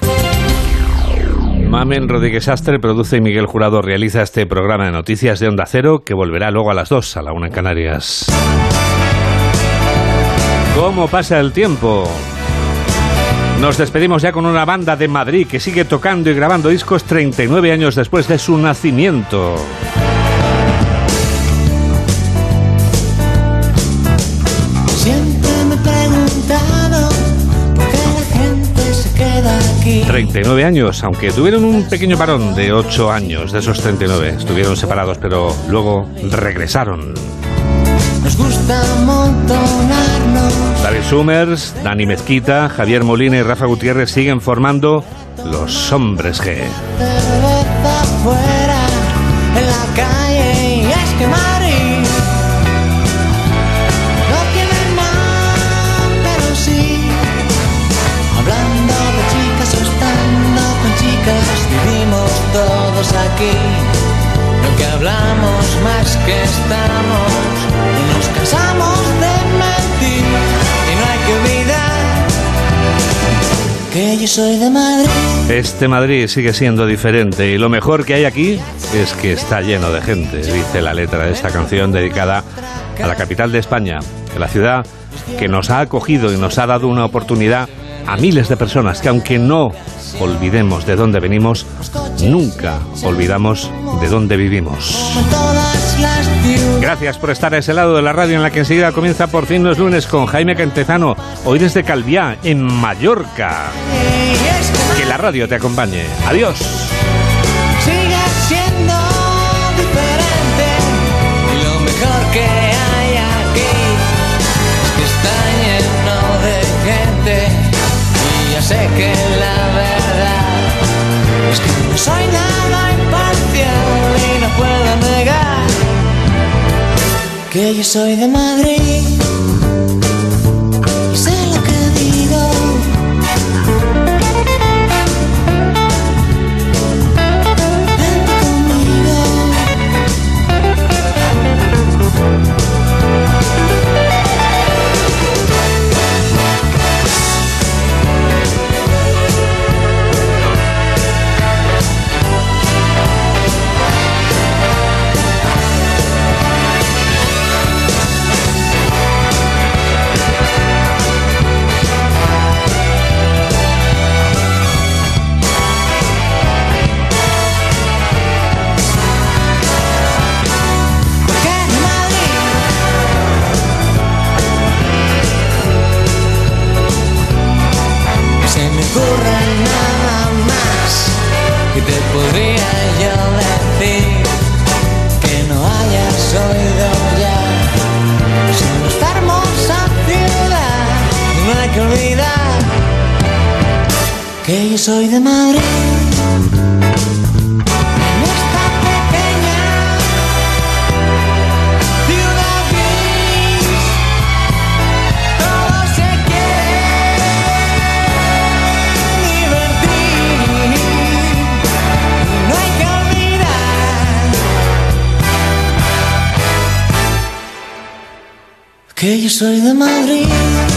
Mamen Rodríguez Astre produce y Miguel Jurado realiza este programa de noticias de Onda Cero que volverá luego a las dos, a la una en Canarias. ¿Cómo pasa el tiempo? Nos despedimos ya con una banda de Madrid que sigue tocando y grabando discos treinta y nueve años después de su nacimiento. Siempre me he preguntado por qué la gente se queda aquí. treinta y nueve años, aunque tuvieron un pequeño parón de ocho años de esos treinta y nueve. Estuvieron separados, pero luego regresaron. Nos gusta amontonarnos. David Summers, Dani Mezquita, Javier Molina y Rafa Gutiérrez siguen formando Los Hombres G. Cerveza afuera, en la calle, y es que Madrid no tiene mar, pero sí. Hablando de chicas o estando con chicas, vivimos todos aquí. Lo que hablamos más que estamos, y nos cansamos de mentir. Y no hay que olvidar que yo soy de Madrid. Este Madrid sigue siendo diferente y lo mejor que hay aquí es que está lleno de gente, dice la letra de esta canción dedicada a la capital de España, a la ciudad que nos ha acogido y nos ha dado una oportunidad a miles de personas que aunque no olvidemos de dónde venimos, nunca olvidamos de dónde vivimos. Gracias por estar a ese lado de la radio en la que enseguida comienza Por fin los lunes con Jaime Cantezano, hoy desde Calviá, en Mallorca. Que la radio te acompañe. Adiós. Sigue siendo diferente y lo mejor que hay aquí es que está lleno de gente y ya sé que la verdad es que no soy nada imparcial y no puedo negar que yo soy de Madrid y sé lo que digo. Y te podría yo decir que no hayas oído ya. Sobre esta hermosa ciudad no hay que olvidar que yo soy de Madrid. En esta pequeña ciudad gris todo se quiere divertir. No hay que olvidar que yo soy de Madrid.